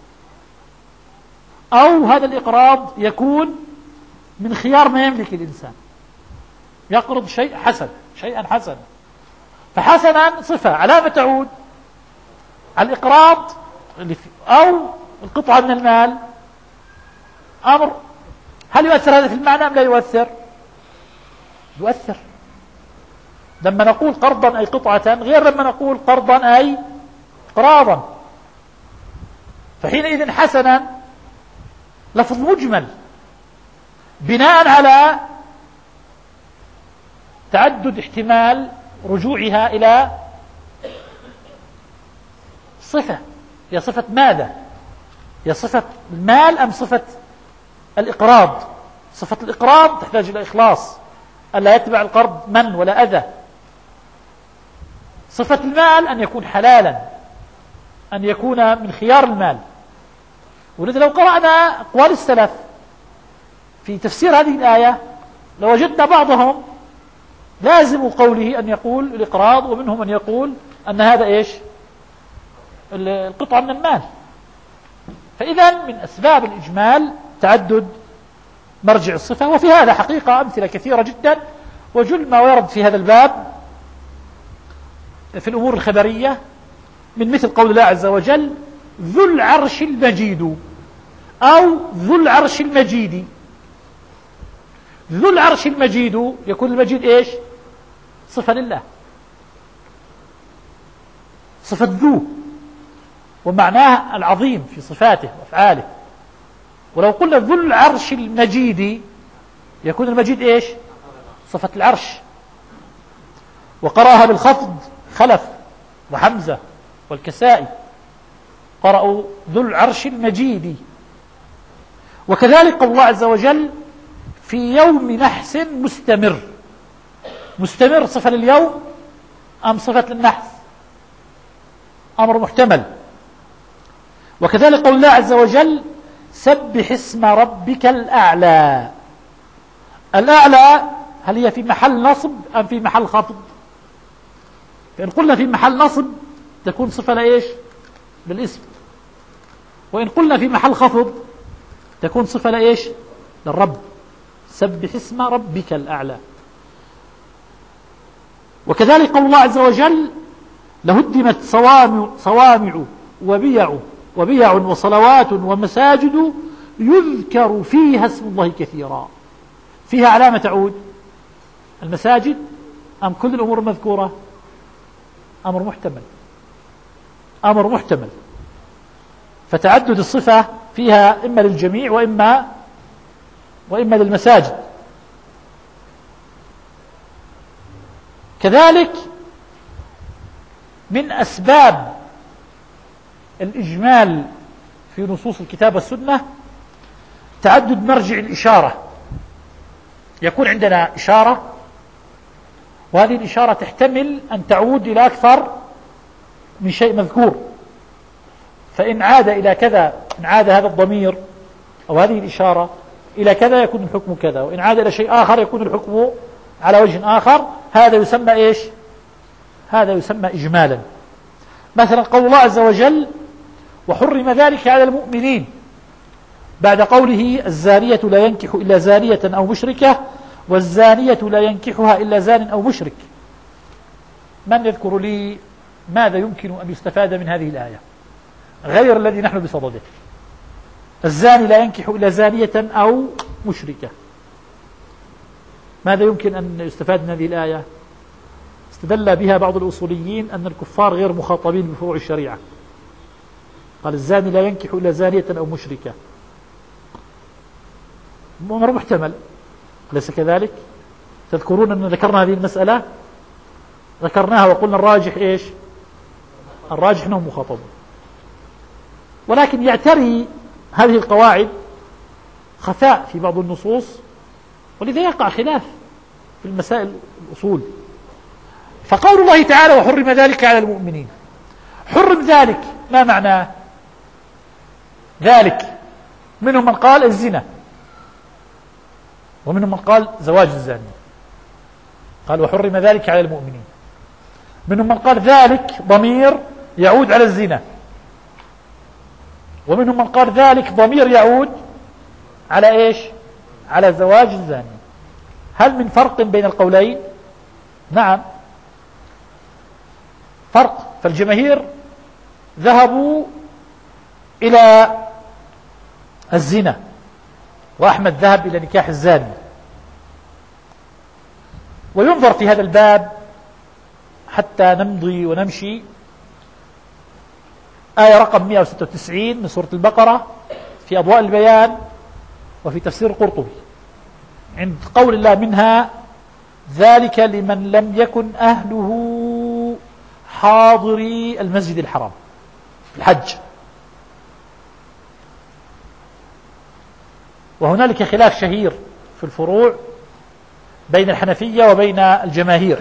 أو هذا الإقراض يكون من خيار ما يملك الإنسان، يقرض شيء حسن شيئا حسنا. فحسنا صفة علامة تعود على الإقراض أو القطعة من المال. أمر هل يؤثر هذا في المعنى أم لا يؤثر؟ يؤثر. لما نقول قرضا أي قطعة غير لما نقول قرضا أي قراضا. فحينئذ حسنا لفظ مجمل بناء على تعدد احتمال رجوعها إلى صفة. هي صفة ماذا؟ هي صفة المال أم صفة الإقراض؟ صفة الإقراض تحتاج إلى إخلاص، ألا يتبع القرض من ولا أذى. صفة المال أن يكون حلالا، أن يكون من خيار المال. ولذا لو قرأنا أقوال السلف في تفسير هذه الآية لوجدنا بعضهم لازم قوله أن يقول الإقراض، ومنهم من يقول أن هذا إيش القطعة من المال. فإذا من أسباب الإجمال تعدد مرجع الصفة. وفي هذا حقيقة أمثلة كثيرة جدا، وجل ما ورد في هذا الباب في الأمور الخبرية من مثل قول الله عز وجل ذو العرش المجيد أو ذو العرش المجيد. ذو العرش المجيد يكون المجيد إيش صفة لله، صفة ذو، ومعناه العظيم في صفاته وأفعاله. ولو قلنا ذو العرش المجيد يكون المجيد إيش صفة العرش. وقرأها بالخفض خلف وحمزة والكسائي، قرأوا ذو العرش المجيد. وكذلك قول الله عز وجل في يوم نحس مستمر. مستمر صفة لليوم أم صفة للنحس؟ أمر محتمل. وكذلك قول الله عز وجل سبح اسم ربك الأعلى. الأعلى هل هي في محل نصب أم في محل خفض؟ فإن قلنا في محل نصب تكون صفة لإيش؟ للاسم. وإن قلنا في محل خفض تكون صفة لإيش؟ للرب. سبح اسم ربك الأعلى. وكذلك قول الله عز وجل لهدمت صوامع, صوامع وبيع وبيع وصلوات ومساجد يذكر فيها اسم الله كثيرا. فيها علامة تعود المساجد أم كل الأمور المذكورة؟ أمر محتمل. أمر محتمل. فتعدد الصفة فيها إما للجميع وإما وإما للمساجد. كذلك من أسباب الإجمال في نصوص الكتاب والسنة تعدد مرجع الإشارة. يكون عندنا إشارة وهذه الإشارة تحتمل أن تعود إلى أكثر من شيء مذكور، فإن عاد إلى كذا، إن عاد هذا الضمير أو هذه الإشارة إلى كذا يكون الحكم كذا، وإن عاد إلى شيء آخر يكون الحكم على وجه آخر. هذا يسمى إيش؟ هذا يسمى إجمالا. مثلا قول الله عز وجل وحرم ذلك على المؤمنين بعد قوله الزانية لا ينكح إلا زانية أو مشركة والزانية لا ينكحها إلا زان أو مشرك. من يذكر لي ماذا يمكن أن يستفاد من هذه الآية غير الذي نحن بصدده؟ الزاني لا ينكح إلا زانية أو مشركة. ماذا يمكن أن يستفاد من هذه الآية؟ استدل بها بعض الأصوليين أن الكفار غير مخاطبين بفروع الشريعة. قال الزاني لا ينكح إلا زانية أو مشركة. أمر محتمل، أليس كذلك؟ تذكرون أن ذكرنا هذه المسألة، ذكرناها وقلنا الراجح إيش؟ الراجح أنهم مخاطبون. ولكن يعتري هذه القواعد خفاء في بعض النصوص، ولذا يقع خلاف في المسائل الأصول. فقول الله تعالى وحرم ذلك على المؤمنين، حرم ذلك ما معناه؟ ذلك منهم من قال الزنا، ومنهم من قال زواج الزاني. قال وحرم ذلك على المؤمنين. منهم من قال ذلك ضمير يعود على الزنا، ومنهم من قال ذلك ضمير يعود على إيش؟ على زواج الزاني. هل من فرق بين القولين؟ نعم فرق. فالجماهير ذهبوا إلى الزنا، وأحمد ذهب إلى نكاح الزاني. وينظر في هذا الباب حتى نمضي ونمشي آية رقم مئة وستة وتسعين من سورة البقرة في أضواء البيان وفي تفسير القرطبي عند قول الله منها ذلك لمن لم يكن أهله حاضري المسجد الحرام الحج. وهنالك خلاف شهير في الفروع بين الحنفية وبين الجماهير،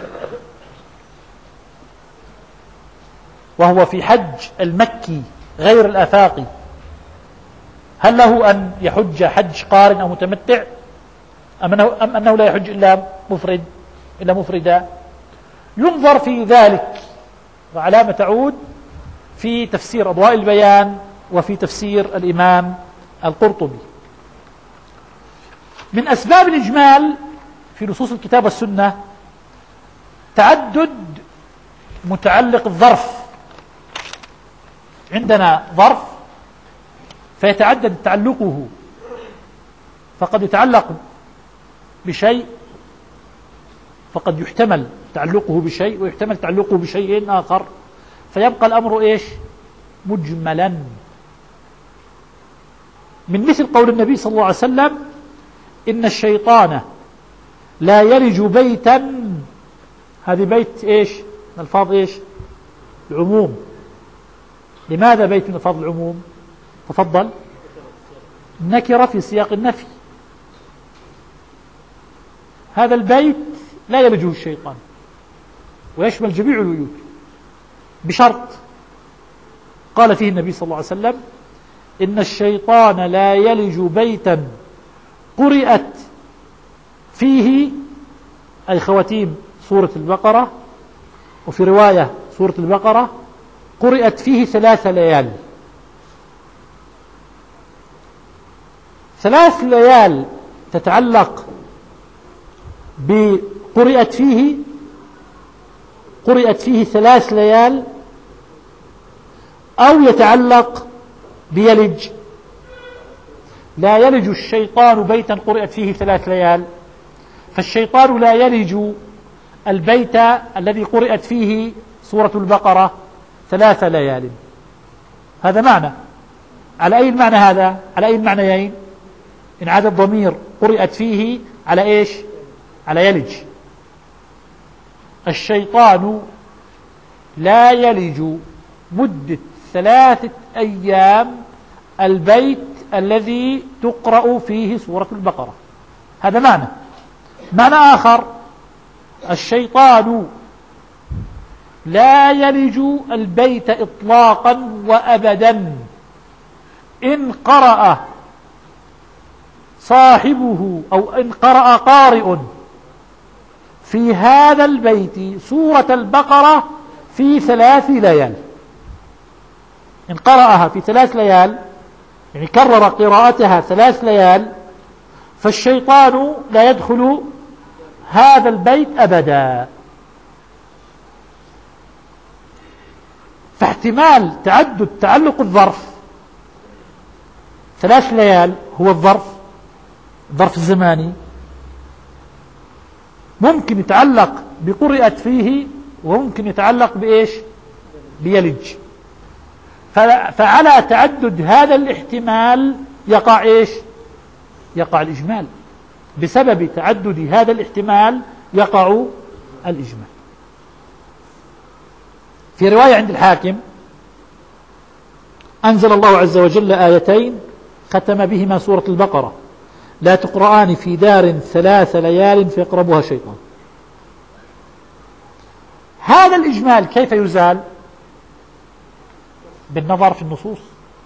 وهو في حج المكي غير الآفاقي، هل له أن يحج حج قارن أو متمتع أم أنه, أم أنه لا يحج إلا مفرد إلا مفردا؟ ينظر في ذلك، وعلامة تعود في تفسير أضواء البيان وفي تفسير الإمام القرطبي. من أسباب الإجمال في نصوص الكتاب والسنة تعدد متعلق الظرف. عندنا ظرف فيتعدد تعلقه، فقد يتعلق بشيء، فقد يحتمل تعلقه بشيء ويحتمل تعلقه بشيء آخر، فيبقى الأمر إيش؟ مجملا. من مثل قول النبي صلى الله عليه وسلم إن الشيطان لا يلج بيتا هذه بيت إيش من ألفاظ إيش العموم. لماذا بيت من ألفاظ العموم؟ تفضل. نكرة في سياق النفي. هذا البيت لا يلجه الشيطان ويشمل جميع البيوت بشرط قال فيه النبي صلى الله عليه وسلم إن الشيطان لا يلج بيتا قرئت فيه أي خواتيم سورة البقرة، وفي رواية سورة البقرة قرئت فيه ثلاث ليال. ثلاث ليال تتعلق بقرئت فيه قرئت فيه ثلاث ليال، أو يتعلق بيلج. لا يلج الشيطان بيتا قرئت فيه ثلاث ليال، فالشيطان لا يلج البيت الذي قرئت فيه سورة البقرة ثلاث ليال. هذا معنى. على أي المعنى هذا؟ على أي المعنيين؟ إن عاد الضمير قرئت فيه على إيش؟ على يلج. الشيطان لا يلج مدة ثلاثة أيام البيت الذي تقرأ فيه سورة البقرة. هذا معنى. معنى آخر: الشيطان لا يلج البيت إطلاقا وأبدا إن قرأ صاحبه أو إن قرأ قارئ في هذا البيت سورة البقرة في ثلاث ليال. إن قرأها في ثلاث ليال يعني كرر قراءتها ثلاث ليال، فالشيطان لا يدخل هذا البيت أبدا. فاحتمال تعدد تعلق الظرف ثلاث ليال هو الظرف الظرف الزماني، ممكن يتعلق بقرئت فيه وممكن يتعلق بإيش؟ بيلج. فعلى تعدد هذا الاحتمال يقع إيش؟ يقع الإجمال. بسبب تعدد هذا الاحتمال يقع الإجمال. في رواية عند الحاكم: أنزل الله عز وجل آيتين ختم بهما سورة البقرة لا تقرآن في دار ثلاث ليال فيقربها شيطان. هذا الإجمال كيف يزال؟ بالنظر في النصوص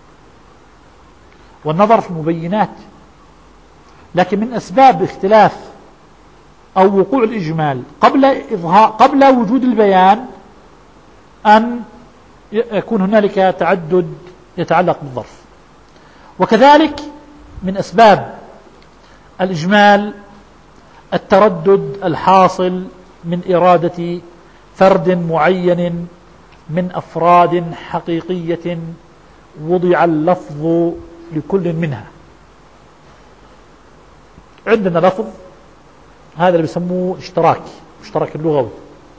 والنظر في المبينات. لكن من أسباب اختلاف أو وقوع الإجمال قبل إظهار قبل وجود البيان أن يكون هنالك تعدد يتعلق بالظرف. وكذلك من أسباب الإجمال التردد الحاصل من إرادة فرد معين من أفراد حقيقية وضع اللفظ لكل منها. عندنا لفظ هذا اللي بيسموه اشتراك اشتراك اللغوي،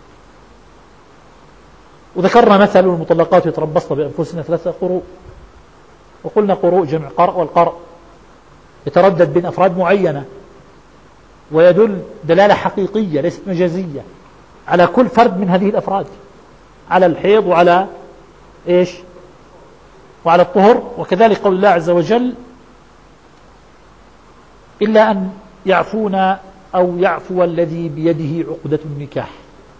وذكرنا مثل: المطلقات يتربصن بأنفسهن ثلاثة قروء، وقلنا قروء جمع قرء، والقرء يتردد بين أفراد معينة ويدل دلالة حقيقية ليست مجازية على كل فرد من هذه الأفراد، على الحيض وعلى إيش؟ وعلى الطهر. وكذلك قول الله عز وجل: إلا أن يعفون أو يعفو الذي بيده عقدة النكاح،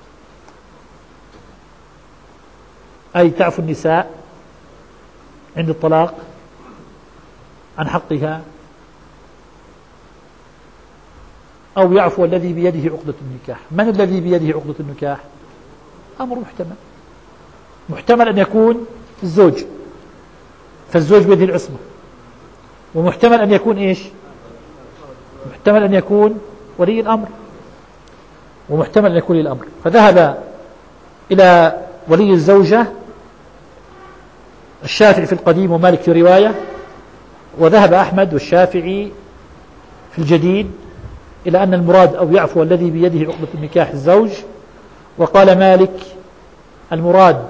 أي تعفو النساء عند الطلاق عن حقها، أو يعفو الذي بيده عقدة النكاح. من الذي بيده عقدة النكاح؟ أمر محتمل. محتمل أن يكون الزوج، فالزوج بيده العصمة، ومحتمل أن يكون إيش؟ محتمل أن يكون ولي الأمر، ومحتمل أن يكون ولي الأمر. فذهب إلى ولي الزوجة الشافعي في القديم ومالك في رواية، وذهب أحمد والشافعي في الجديد إلى أن المراد أو يعفو الذي بيده عقدة النكاح الزوج. وقال مالك: المراد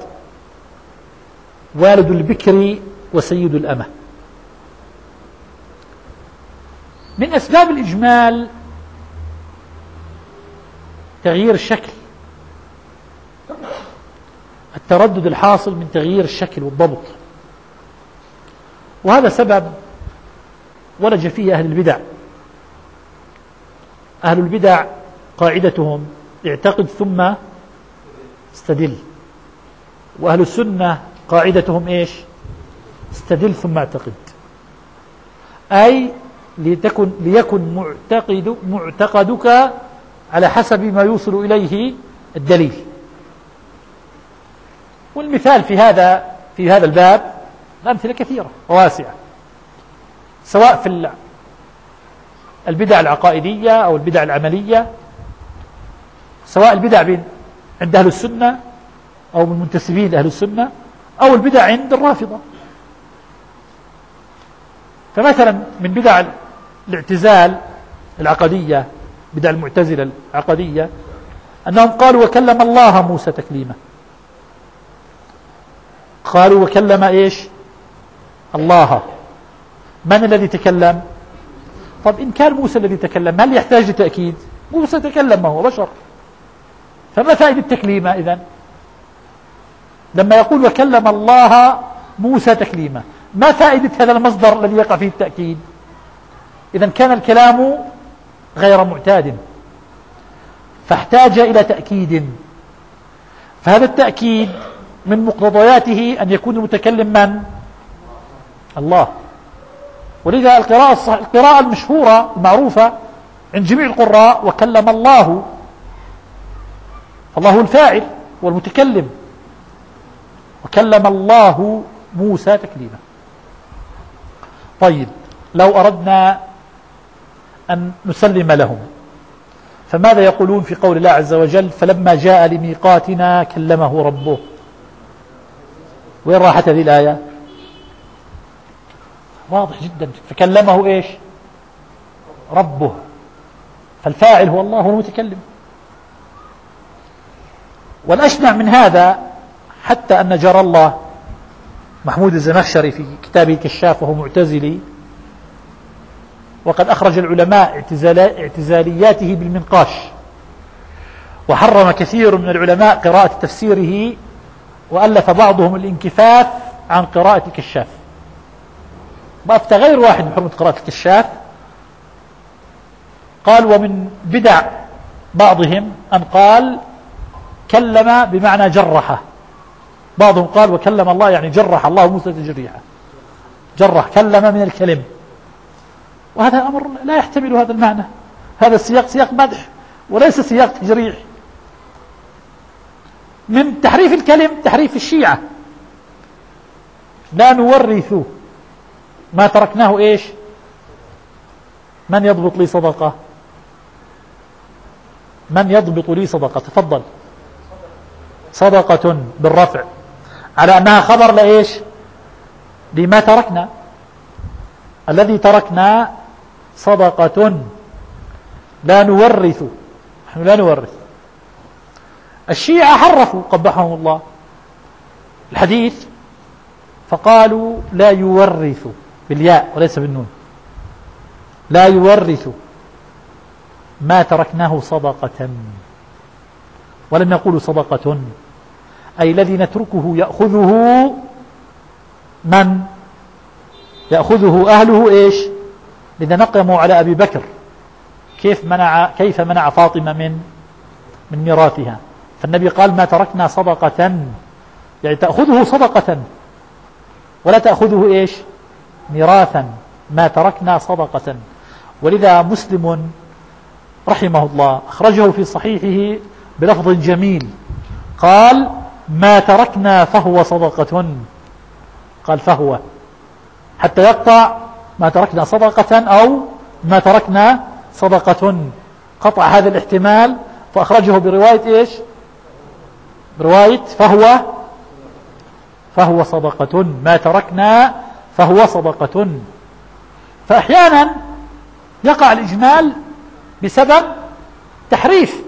والد البكر وسيد الأمة. من أسباب الإجمال تغيير الشكل التردد الحاصل من تغيير الشكل والضبط. وهذا سبب ولج فيه أهل البدع. أهل البدع قاعدتهم اعتقد ثم استدل، وأهل السنة قاعدتهم إيش؟ استدل ثم اعتقد، أي لتكن ليكن معتقد معتقدك على حسب ما يوصل إليه الدليل. والمثال في هذا في هذا الباب الأمثلة كثيرة وواسعة، سواء في البدع العقائدية أو البدع العملية، سواء البدع عند أهل السنة أو من منتسبين لأهل السنة، أو البدع عند الرافضة. فمثلا من بدع الاعتزال العقدية، بدع المعتزلة العقدية، أنهم قالوا وكلم الله موسى تكليما. قالوا وكلم إيش؟ الله. من الذي تكلم؟ طب إن كان موسى الذي تكلم هل يحتاج لتأكيد؟ موسى تكلم، ما هو بشر، فما فائدة التكليم إذن؟ لما يقول وكلم الله موسى تكليما، ما فائدة هذا المصدر الذي يقع فيه التأكيد؟ إذن كان الكلام غير معتاد، فاحتاج إلى تأكيد. فهذا التأكيد من مقتضياته أن يكون المتكلم من؟ الله. ولذا القراءة, الصح... القراءة المشهورة المعروفة عند جميع القراء وكلم الله، فالله الفاعل والمتكلم، وكلم الله موسى تكليما. طيب، لو أردنا أن نسلم لهم، فماذا يقولون في قول الله عز وجل فلما جاء لميقاتنا كلمه ربه؟ وين راحت هذه الآية؟ واضح جدا، فكلمه إيش؟ ربه، فالفاعل هو الله، هو المتكلم. والأشنع من هذا حتى أن جار الله محمود الزمخشري في كتابه الكشاف وهو معتزلي، وقد أخرج العلماء اعتزالياته بالمنقاش، وحرم كثير من العلماء قراءة تفسيره، وألف بعضهم الانكفاف عن قراءة الكشاف، وأفتى غير واحد بحرمة قراءة الكشاف. قال ومن بدع بعضهم أن قال كلم بمعنى جرح، بعضهم قال وكلم الله يعني جرح الله موسى تجريحا، جرح كلم من الكلم، وهذا أمر لا يحتمل هذا المعنى. هذا السياق سياق مدح وليس سياق تجريح. من تحريف الكلم تحريف الشيعة، لا نورث ما تركناه إيش؟ من يضبط لي صدقة؟ من يضبط لي صدقة؟ تفضل. صدقة بالرفع على أنها خبر لإيش؟ لما تركنا. الذي تركنا صدقة، لا نورث، نحن لا نورث. الشيعة حرفوا قبحهم الله الحديث، فقالوا لا يورث بالياء وليس بالنون، لا يورث ما تركناه صدقة، ولم يقولوا صدقة، أي الذي نتركه يأخذه من؟ يأخذه أهله إيش؟ لذا نقموا على أبي بكر كيف منع كيف منع فاطمة من من ميراثها، فالنبي قال ما تركنا صدقة، يعني تأخذه صدقة ولا تأخذه إيش؟ ميراثا، ما تركنا صدقة. ولذا مسلم رحمه الله أخرجه في صحيحه بلفظ جميل، قال ما تركنا فهو صدقة، قال فهو، حتى يقطع ما تركنا صدقة أو ما تركنا صدقة، قطع هذا الاحتمال، فأخرجه برواية إيش؟ برواية فهو فهو صدقة، ما تركنا فهو صدقة. فأحيانا يقع الإجمال بسبب تحريف،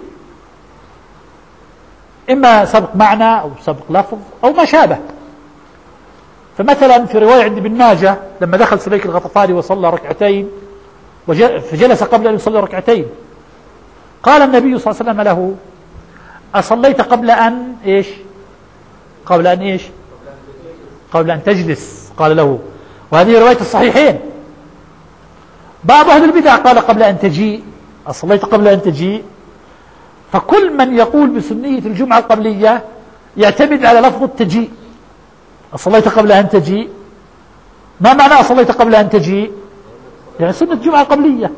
إما سبق معنى أو سبق لفظ أو ما شابه. فمثلا في رواية عند ابن ماجه لما دخل سليك الغطفاني وصلى ركعتين فجلس قبل أن يصلي ركعتين، قال النبي صلى الله عليه وسلم له أصليت قبل أن إيش قبل أن إيش قبل أن تجلس قال له، وهذه رواية الصحيحين. بعض أهل البدع قال قبل أن تجيء، أصليت قبل أن تجيء. فكل من يقول بسنية الجمعة القبلية يعتمد على لفظ التجيء، أصليت قبل أن تجيء. ما معنى أصليت قبل أن تجيء؟ يعني سنة الجمعة القبلية.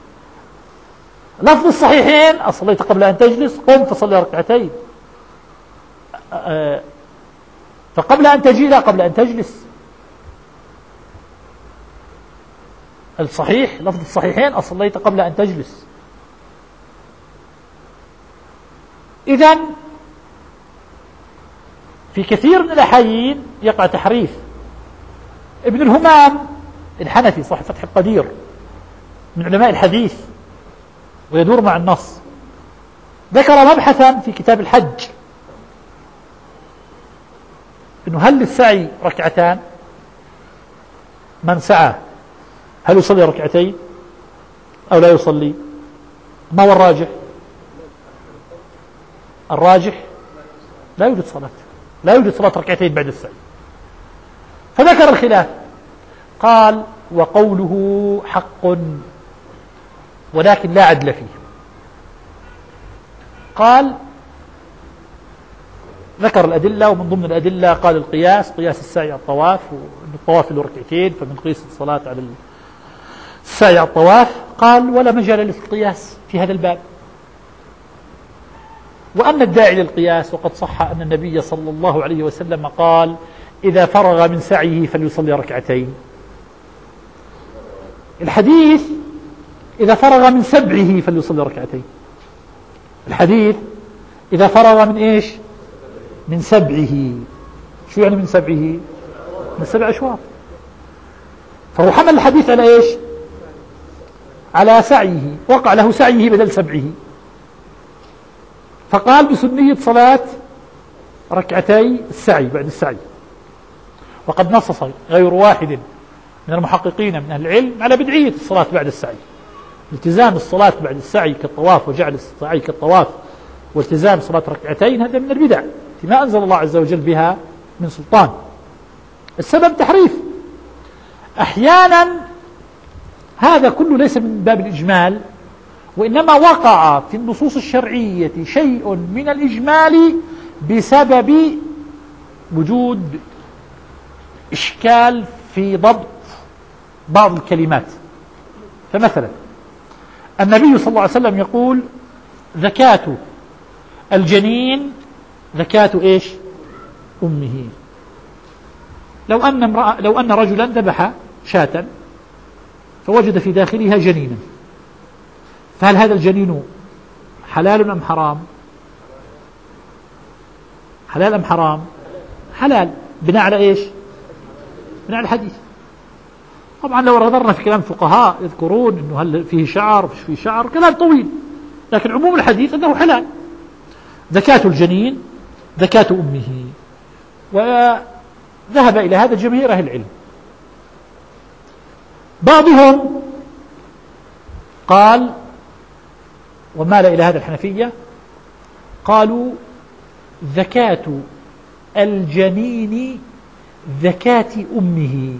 لفظ الصحيحين أصليت قبل أن تجلس، قم فصلي ركعتين. فقبل أن تجيء لا قبل أن تجلس. الصحيح لفظ الصحيحين أصليت قبل أن تجلس. إذن في كثير من الأحايين يقع تحريف. ابن الهمام الحنفي صاحب فتح القدير من علماء الحديث ويدور مع النص، ذكر مبحثا في كتاب الحج إنه هل للسعي ركعتان؟ من سعى هل يصلي ركعتين أو لا يصلي؟ ما هو الراجح؟ الراجح لا يوجد صلاة، لا يوجد صلاة ركعتين بعد السعي. فذكر الخلاف، قال وقوله حق ولكن لا عدل فيه. قال ذكر الأدلة، ومن ضمن الأدلة قال القياس، قياس السعي على الطواف، وأن الطواف له ركعتين فبنقيس الصلاة على السعي على الطواف. قال ولا مجال للقياس في هذا الباب، وأما الداعي للقياس وقد صح أن النبي صلى الله عليه وسلم قال إذا فرغ من سعيه فليصلي ركعتين. الحديث إذا فرغ من سبعه فليصلي ركعتين. الحديث إذا فرغ من إيش؟ من سبعه. شو يعني من سبعه؟ من سبع أشواط. فهو حمل الحديث على إيش؟ على سعيه، وقع له سعيه بدل سبعه، فقال بسنية صلاة ركعتي السعي بعد السعي. وقد نصص غير واحد من المحققين من أهل العلم على بدعية الصلاة بعد السعي، التزام الصلاة بعد السعي كالطواف، وجعل السعي كالطواف، والتزام صلاة ركعتين، هذا من البدع ما أنزل الله عز وجل بها من سلطان. السبب تحريف. أحيانا هذا كله ليس من باب الإجمال، وإنما وقع في النصوص الشرعية شيء من الإجمال بسبب وجود إشكال في ضبط بعض الكلمات. فمثلا النبي صلى الله عليه وسلم يقول زكاة الجنين زكاة إيش؟ أمه. لو أن امرأة لو أن رجلا ذبح شاة فوجد في داخلها جنينا، فهل هذا الجنين حلال أم حرام؟ حلال أم حرام؟ حلال، بناء على إيش؟ بناء على الحديث. طبعا لو نظرنا في كلام الفقهاء يذكرون أنه هل فيه شعر فيش فيه شعر، كلام طويل، لكن عموم الحديث أنه حلال. زكاة الجنين زكاة أمه، وذهب إلى هذا جماهير أهل العلم. بعضهم قال ومال إلى هذا الحنفية، قالوا زكاة الجنين زكاة أمه.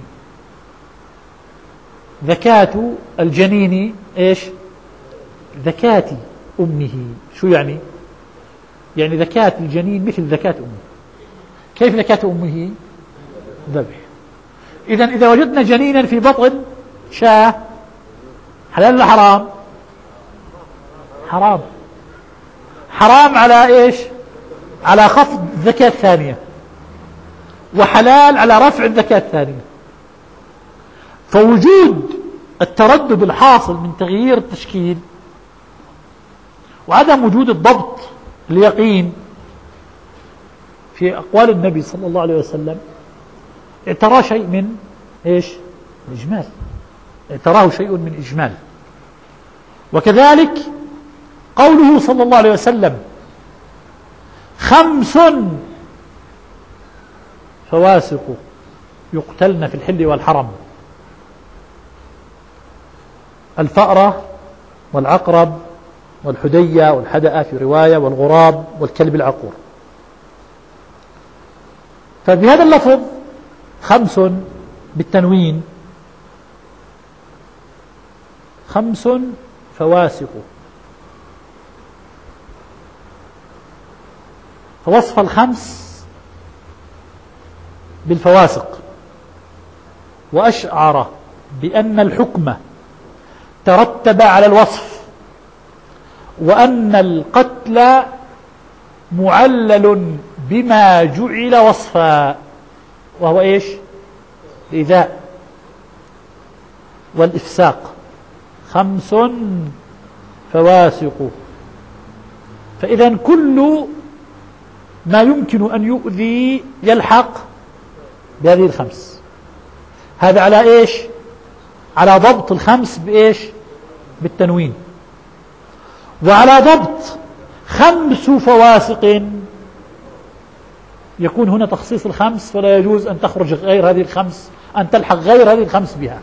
زكاة الجنين إيش؟ زكاة أمه. شو يعني؟ يعني زكاة الجنين مثل زكاة أمه. كيف زكاة أمه؟ ذبح. إذن إذا وجدنا جنينا في بطن شاة حلال ولا حرام؟ حرام. حرام على إيش؟ على خفض الزكاة الثانية، وحلال على رفع الزكاة الثانية. فوجود التردد الحاصل من تغيير التشكيل وعدم وجود الضبط اليقين في أقوال النبي صلى الله عليه وسلم اعتراه شيء من إيش؟ الإجمال، اعتراه شيء من إجمال. وكذلك قوله صلى الله عليه وسلم خمس فواسق يقتلن في الحل والحرم: الفأرة والعقرب والحدية والحدأ في رواية والغراب والكلب العقور. فبهذا اللفظ خمس بالتنوين خمس فواسق، فوصف الخمس بالفواسق، وأشعر بأن الحكم ترتب على الوصف، وأن القتل معلل بما جعل وصفا، وهو إيش؟ الإيذاء والإفساق. خمس فواسق، فإذا كل ما يمكن أن يؤذي يلحق بهذه الخمس. هذا على إيش؟ على ضبط الخمس بإيش؟ بالتنوين. وعلى ضبط خمس فواسق يكون هنا تخصيص الخمس، فلا يجوز أن تخرج غير هذه الخمس، أن تلحق غير هذه الخمس بها.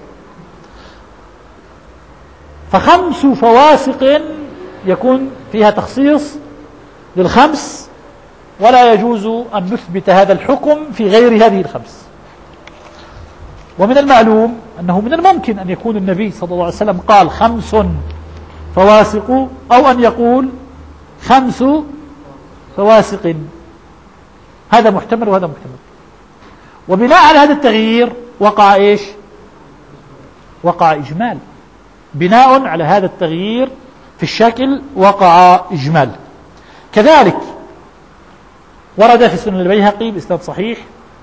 فخمس فواسق يكون فيها تخصيص للخمس، ولا يجوز أن نثبت هذا الحكم في غير هذه الخمس. ومن المعلوم أنه من الممكن أن يكون النبي صلى الله عليه وسلم قال خمس فواسق، أو أن يقول خمس فواسق، هذا محتمل وهذا محتمل. وبناء على هذا التغيير وقع إيش؟ وقع إجمال. بناء على هذا التغيير في الشكل وقع إجمال. كذلك ورد في سنن البيهقي بإسناد صحيح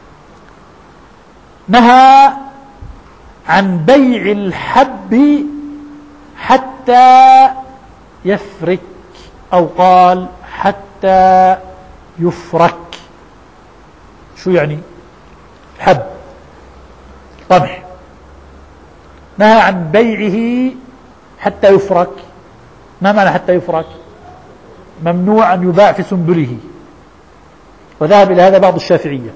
نهى عن بيع الحب حتى يفرك، أو قال حتى يفرك. شو يعني الحب؟ قمح. نهى عن بيعه حتى يفرك. ما معنى حتى يفرك؟ ممنوع أن يباع في سنبله، وذهب إلى هذا بعض الشافعية.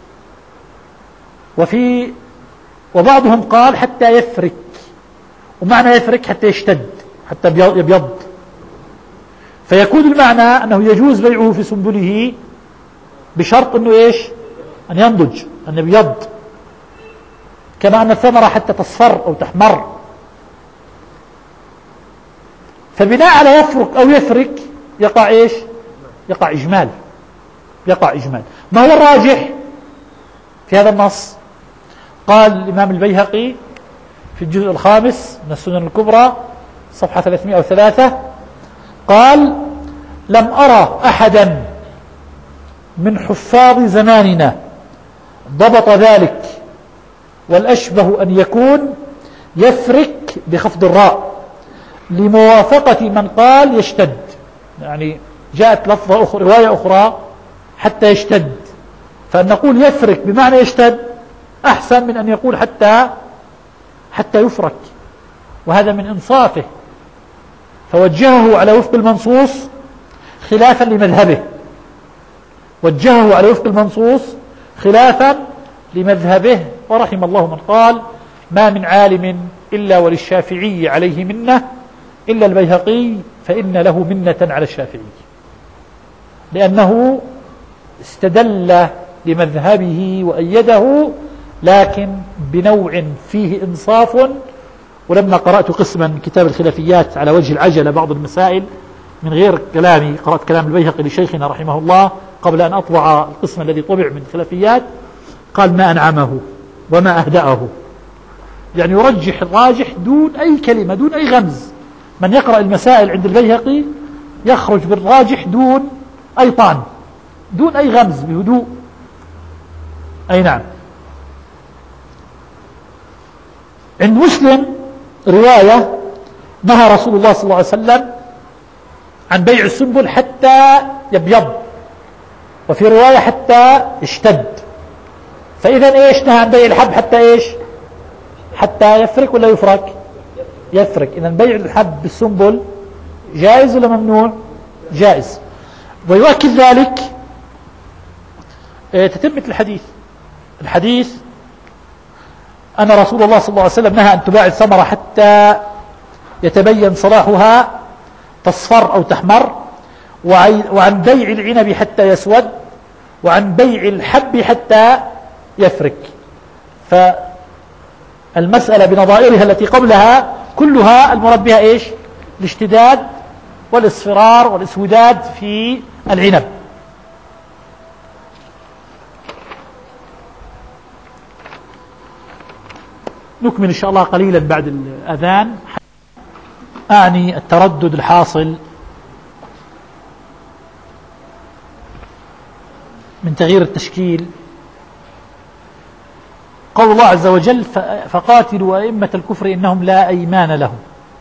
وفي وبعضهم قال حتى يفرك، ومعنى يفرك حتى يشتد، حتى يبيض. فيكون المعنى أنه يجوز بيعه في سنبله بشرط أنه إيش؟ أن ينضج، أن يبيض، كما أن الثمرة حتى تصفر أو تحمر. فبناء على يفرك أو يفرك يقع إيش؟ يقع إجمال. يقع إجمال. ما هو الراجح في هذا النص؟ قال الإمام البيهقي في الجزء الخامس من السنن الكبرى صفحة ثلاثمائة وثلاثة، قال: لم أرى أحدا من حفاظ زماننا ضبط ذلك، والأشبه أن يكون يفرك بخفض الراء لموافقة من قال يشتد. يعني جاءت لفظة أخرى، رواية أخرى حتى يشتد، فأن نقول يفرك بمعنى يشتد أحسن من أن يقول حتى حتى يفرك، وهذا من إنصافه. فوجهه على وفق المنصوص خلافا لمذهبه، وجهه على وفق المنصوص خلافا لمذهبه. ورحم الله من قال: ما من عالم إلا وللشافعي عليه منة إلا البيهقي فإن له منة على الشافعي، لأنه استدل لمذهبه وأيده، لكن بنوع فيه إنصاف. ولما قرأت قسما من كتاب الخلافيات على وجه العجلة بعض المسائل من غير كلامي، قرأت كلام البيهقي لشيخنا رحمه الله قبل أن أطبع القسم الذي طبع من الخلافيات، قال: ما أنعمه وما أهدأه. يعني يرجح الراجح دون أي كلمة، دون أي غمز. من يقرأ المسائل عند البيهقي يخرج بالراجح دون أي طعن، دون أي غمز، بهدوء. أي نعم. عند مسلم رواية: نهى رسول الله صلى الله عليه وسلم عن بيع السنبل حتى يبيض، وفي رواية حتى يشتد. فإذا إيش؟ نهى عن بيع الحب حتى إيش؟ حتى يفرك ولا يفرك؟ يفرك. إذا بيع الحب بالسنبل جائز ولا ممنوع؟ جائز. ويؤكد ذلك تتمة الحديث. الحديث أن رسول الله صلى الله عليه وسلم نهى أن تباع الثمرة حتى يتبين صلاحها، تصفر أو تحمر، وعن بيع العنب حتى يسود، وعن بيع الحب حتى يفرك. فالمسألة بنظائرها التي قبلها كلها المراد بها إيش؟ الاشتداد والاصفرار والاسوداد في العنب. نكمل إن شاء الله قليلا بعد الأذان. أعني التردد الحاصل من تغيير التشكيل. قول الله عز وجل فقاتلوا أئمة الكفر إنهم لا أيمان لهم.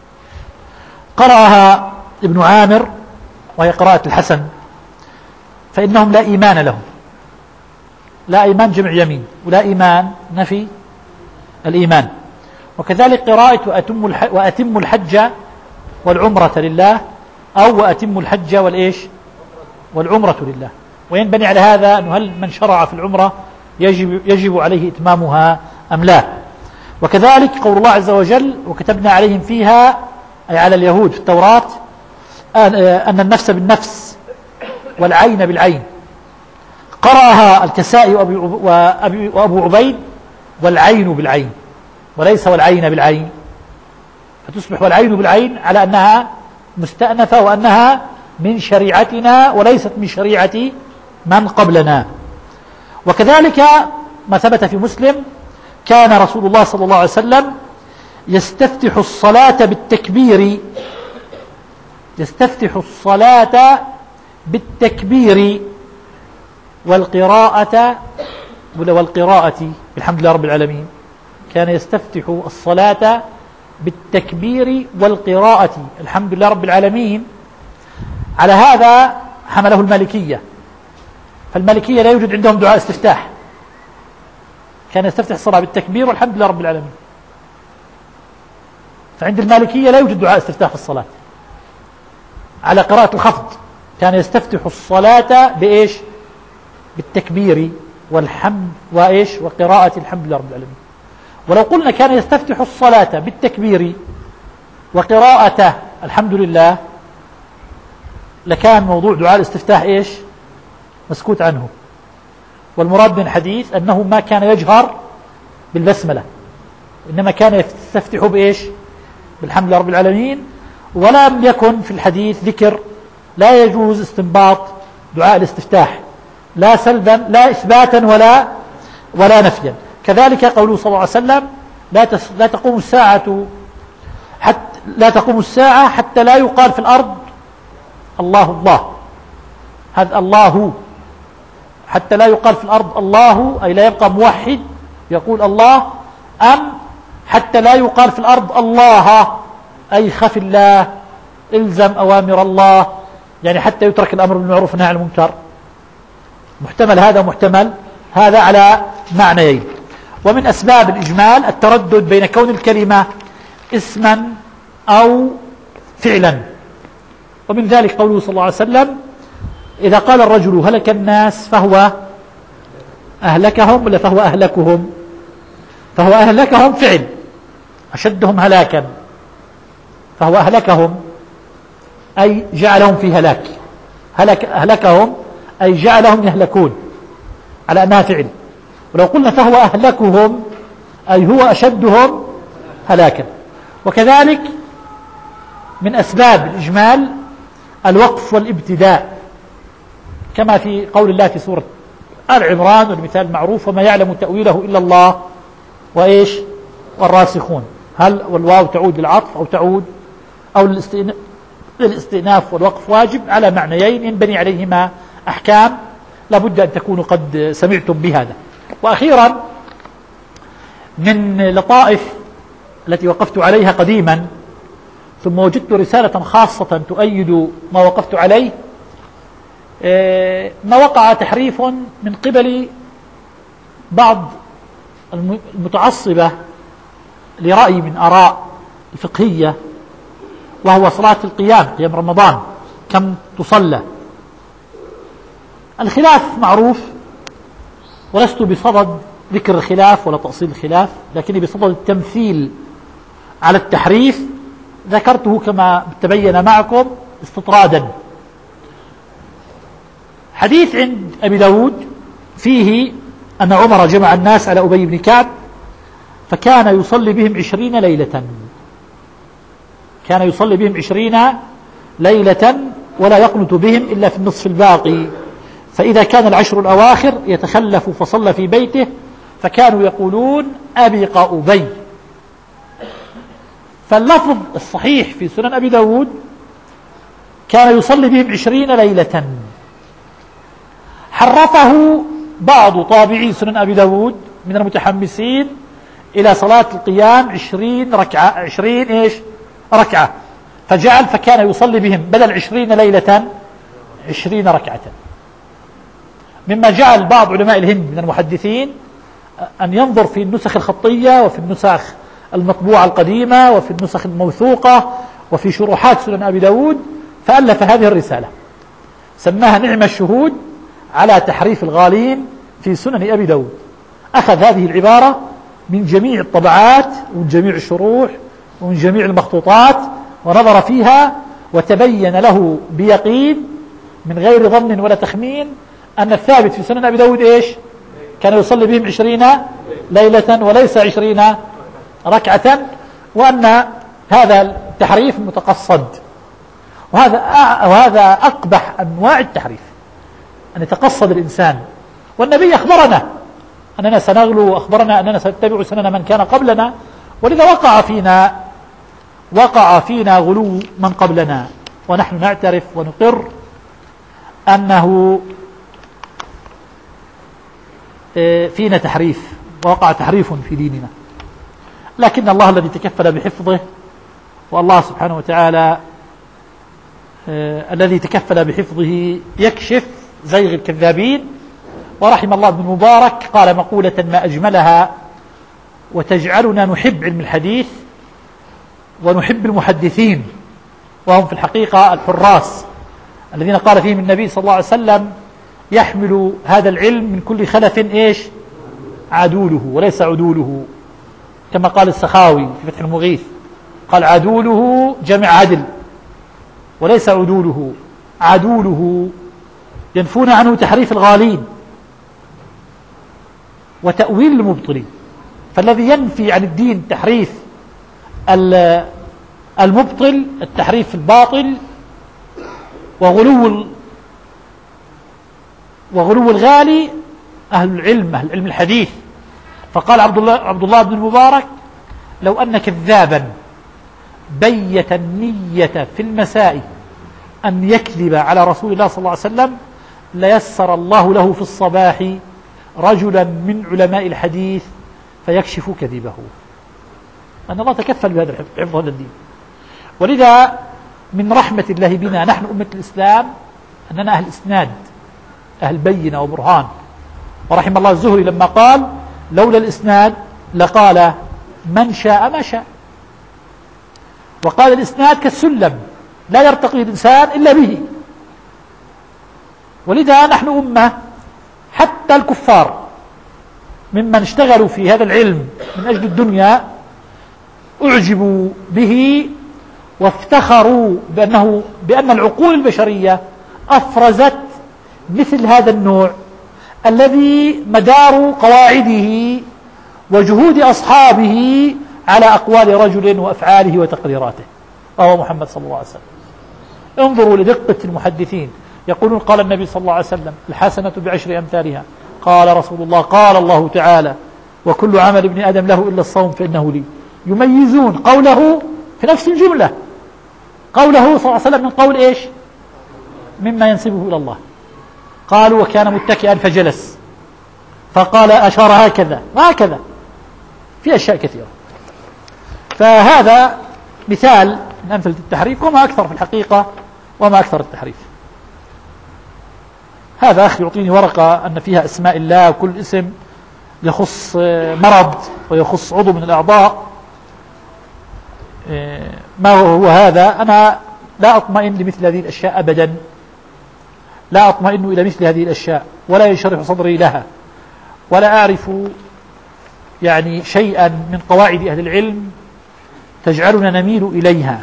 قرأها ابن عامر وهي قراءة الحسن فإنهم لا إيمان لهم. لا إيمان جمع يمين، ولا إيمان نفي الإيمان. وكذلك قراءة وأتم الحج والعمرة لله، أو وأتم الحج والإيش والعمرة لله. وينبني على هذا أنه هل من شرع في العمرة يجب, يجب عليه إتمامها أم لا. وكذلك قول الله عز وجل وكتبنا عليهم فيها، أي على اليهود في التوراة، أن النفس بالنفس والعين بالعين. قرأها الكسائي وأبو عبيد والعين بالعين وليس والعين بالعين، فتصبح والعين بالعين على أنها مستأنفة وأنها من شريعتنا وليست من شريعة من قبلنا. وكذلك ما ثبت في مسلم كان رسول الله صلى الله عليه وسلم يستفتح الصلاة بالتكبير يستفتح الصلاة بالتكبير والقراءة والقراءة بالحمد لله رب العالمين. كان يستفتح الصلاة بالتكبير والقراءة الحمد لله رب العالمين. على هذا حمله المالكية، فالمالكية لا يوجد عندهم دعاء استفتاح. كان يستفتح الصلاة بالتكبير والحمد لله رب العالمين. فعند المالكية لا يوجد دعاء استفتاح في الصلاة على قراءة الخفض. كان يستفتح الصلاة بإيش؟ بالتكبير والحمد وإيش وقراءة الحمد لله رب العالمين. ولو قلنا كان يستفتح الصلاة بالتكبير وقراءة الحمد لله لكان موضوع دعاء الاستفتاح إيش؟ مسكوت عنه. والمراد من الحديث أنه ما كان يجهر بالبسملة، إنما كان يستفتح بإيش؟ بالحمد لله رب العالمين. ولم يكن في الحديث ذكر لا يجوز استنباط دعاء الاستفتاح لا سلبا لا إثباتا ولا ولا نفيا. كذلك قوله صلى الله عليه وسلم لا تس لا تقوم الساعة حتى لا تقوم الساعة حتى لا يقال في الأرض الله الله. هذا الله حتى لا يقال في الأرض الله، أي لا يبقى موحد يقول الله، أم حتى لا يقال في الأرض الله أي خف الله الزم أوامر الله، يعني حتى يترك الأمر بالمعروف والنهي عن المنكر. محتمل هذا محتمل هذا على معنيين. ومن أسباب الإجمال التردد بين كون الكلمة اسما أو فعلا. ومن ذلك قوله صلى الله عليه وسلم إذا قال الرجل هلك الناس فهو أهلكهم ولا فهو أهلكهم؟ فهو أهلكهم فعل أشدهم هلاكا، فهو أهلكهم أي جعلهم في هلاك. هلك أهلكهم أي جعلهم يهلكون على أنها فعل. ولو قلنا فهو أهلكهم أي هو أشدهم هلاكا. وكذلك من أسباب الإجمال الوقف والابتداء، كما في قول الله في سورة آل عمران والمثال المعروف وما يعلم تأويله إلا الله وإيش والراسخون. هل والواو تعود للعطف أو تعود أو للاستئناف والوقف واجب على معنيين ينبني عليهما أحكام لابد أن تكونوا قد سمعتم بهذا. وأخيرا من لطائف التي وقفت عليها قديما ثم وجدت رسالة خاصة تؤيد ما وقفت عليه، ما وقع تحريف من قبل بعض المتعصبة لرأي من آراء الفقهية، وهو صلاة القيام قيام رمضان كم تصلى. الخلاف معروف ولست بصدد ذكر الخلاف ولا تأصيل الخلاف، لكني بصدد التمثيل على التحريف. ذكرته كما تبين معكم استطرادا. حديث عند أبي داود فيه أن عمر جمع الناس على أبي بن كعب فكان يصلي بهم عشرين ليلة، كان يصلي بهم عشرين ليلة ولا يقنت بهم إلا في النصف الباقي، فإذا كان العشر الأواخر يتخلف فصلى في بيته، فكانوا يقولون أبق أبي. فاللفظ الصحيح في سنن أبي داود كان يصلي بهم عشرين ليلة، حرفه بعض طابعي سنن أبي داود من المتحمسين إلى صلاة القيام عشرين ركعة، عشرين إيش ركعة، فجعل فكان يصلي بهم بدل عشرين ليلة عشرين ركعة، مما جعل بعض علماء الهند من المحدثين أن ينظر في النسخ الخطية وفي النسخ المطبوعة القديمة وفي النسخ الموثوقة وفي شروحات سنن أبي داود، فألف هذه الرسالة سماها نعم الشهود على تحريف الغالين في سنن أبي داود. أخذ هذه العبارة من جميع الطبعات ومن جميع الشروح ومن جميع المخطوطات ونظر فيها، وتبين له بيقين من غير ظن ولا تخمين أن الثابت في سنن أبي داود إيش؟ كان يصلي بهم عشرين ليلة وليس عشرين ركعة، وأن هذا التحريف متقصد، وهذا وهذا أقبح أنواع التحريف، أن يتقصد الإنسان. والنبي أخبرنا أننا سنغلو، وأخبرنا أننا سنتبع سنن من كان قبلنا، ولذا وقع فينا وقع فينا غلو من قبلنا، ونحن نعترف ونقر أنه فينا تحريف، ووقع تحريف في ديننا، لكن الله الذي تكفل بحفظه، والله سبحانه وتعالى الذي تكفل بحفظه يكشف زيغ الكذابين. ورحم الله ابن المبارك قال مقولة ما أجملها وتجعلنا نحب علم الحديث ونحب المحدثين، وهم في الحقيقة الحراس الذين قال فيهم النبي صلى الله عليه وسلم يحمل هذا العلم من كل خلف إيش عدوله وليس عدوله، كما قال السخاوي في فتح المغيث قال عدوله جمع عدل وليس عدوله، عدوله ينفون عنه تحريف الغالين وتأويل المبطلين. فالذي ينفي عن الدين تحريف المبطل، التحريف الباطل، وغلو وغلو الغالي أهل العلم، أهل العلم الحديث. فقال عبد الله عبد الله بن المبارك لو أن كذابا بيت النية في المساء أن يكذب على رسول الله صلى الله عليه وسلم ليسر الله له في الصباح رجلا من علماء الحديث فيكشف كذبه، أن الله تكفل بهذا حفظ هذا الدين. ولذا من رحمة الله بنا نحن أمة الإسلام أننا أهل إسناد، أهل بينة وبرهان. ورحم الله الزهري لما قال لولا الإسناد لقال من شاء ما شاء، وقال الإسناد كالسلم لا يرتقي الإنسان إلا به. ولذا نحن أمة حتى الكفار ممن اشتغلوا في هذا العلم من أجل الدنيا أعجبوا به وافتخروا بأنه بأن العقول البشرية أفرزت مثل هذا النوع الذي مدار قواعده وجهود أصحابه على أقوال رجل وأفعاله وتقريراته، وهو محمد صلى الله عليه وسلم. انظروا لدقة المحدثين، يقولون قال النبي صلى الله عليه وسلم الحسنة بعشر أمثالها، قال رسول الله، قال الله تعالى وكل عمل ابن آدم له إلا الصوم فإنه لي. يميزون قوله في نفس الجملة، قوله صلى الله عليه وسلم من قول إيش؟ مما ينسبه إلى الله. قالوا وكان متكئا فجلس فقال أشار هكذا وهكذا، في أشياء كثيرة. فهذا مثال من أمثلة التحريف، وما أكثر في الحقيقة وما أكثر التحريف. هذا أخي يعطيني ورقة أن فيها أسماء الله، وكل اسم يخص مرض ويخص عضو من الأعضاء. ما هو هذا؟ أنا لا أطمئن لمثل هذه الأشياء أبدا، لا أطمئن إلى مثل هذه الأشياء، ولا ينشرح صدري لها، ولا أعرف يعني شيئا من قواعد أهل العلم تجعلنا نميل إليها.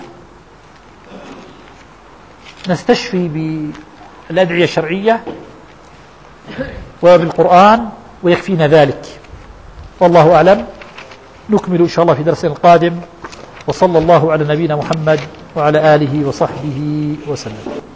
نستشفي بالأدعية الشرعية وبالقرآن ويكفينا ذلك. والله أعلم. نكمل إن شاء الله في درسنا القادم، وصلى الله على نبينا محمد وعلى آله وصحبه وسلم.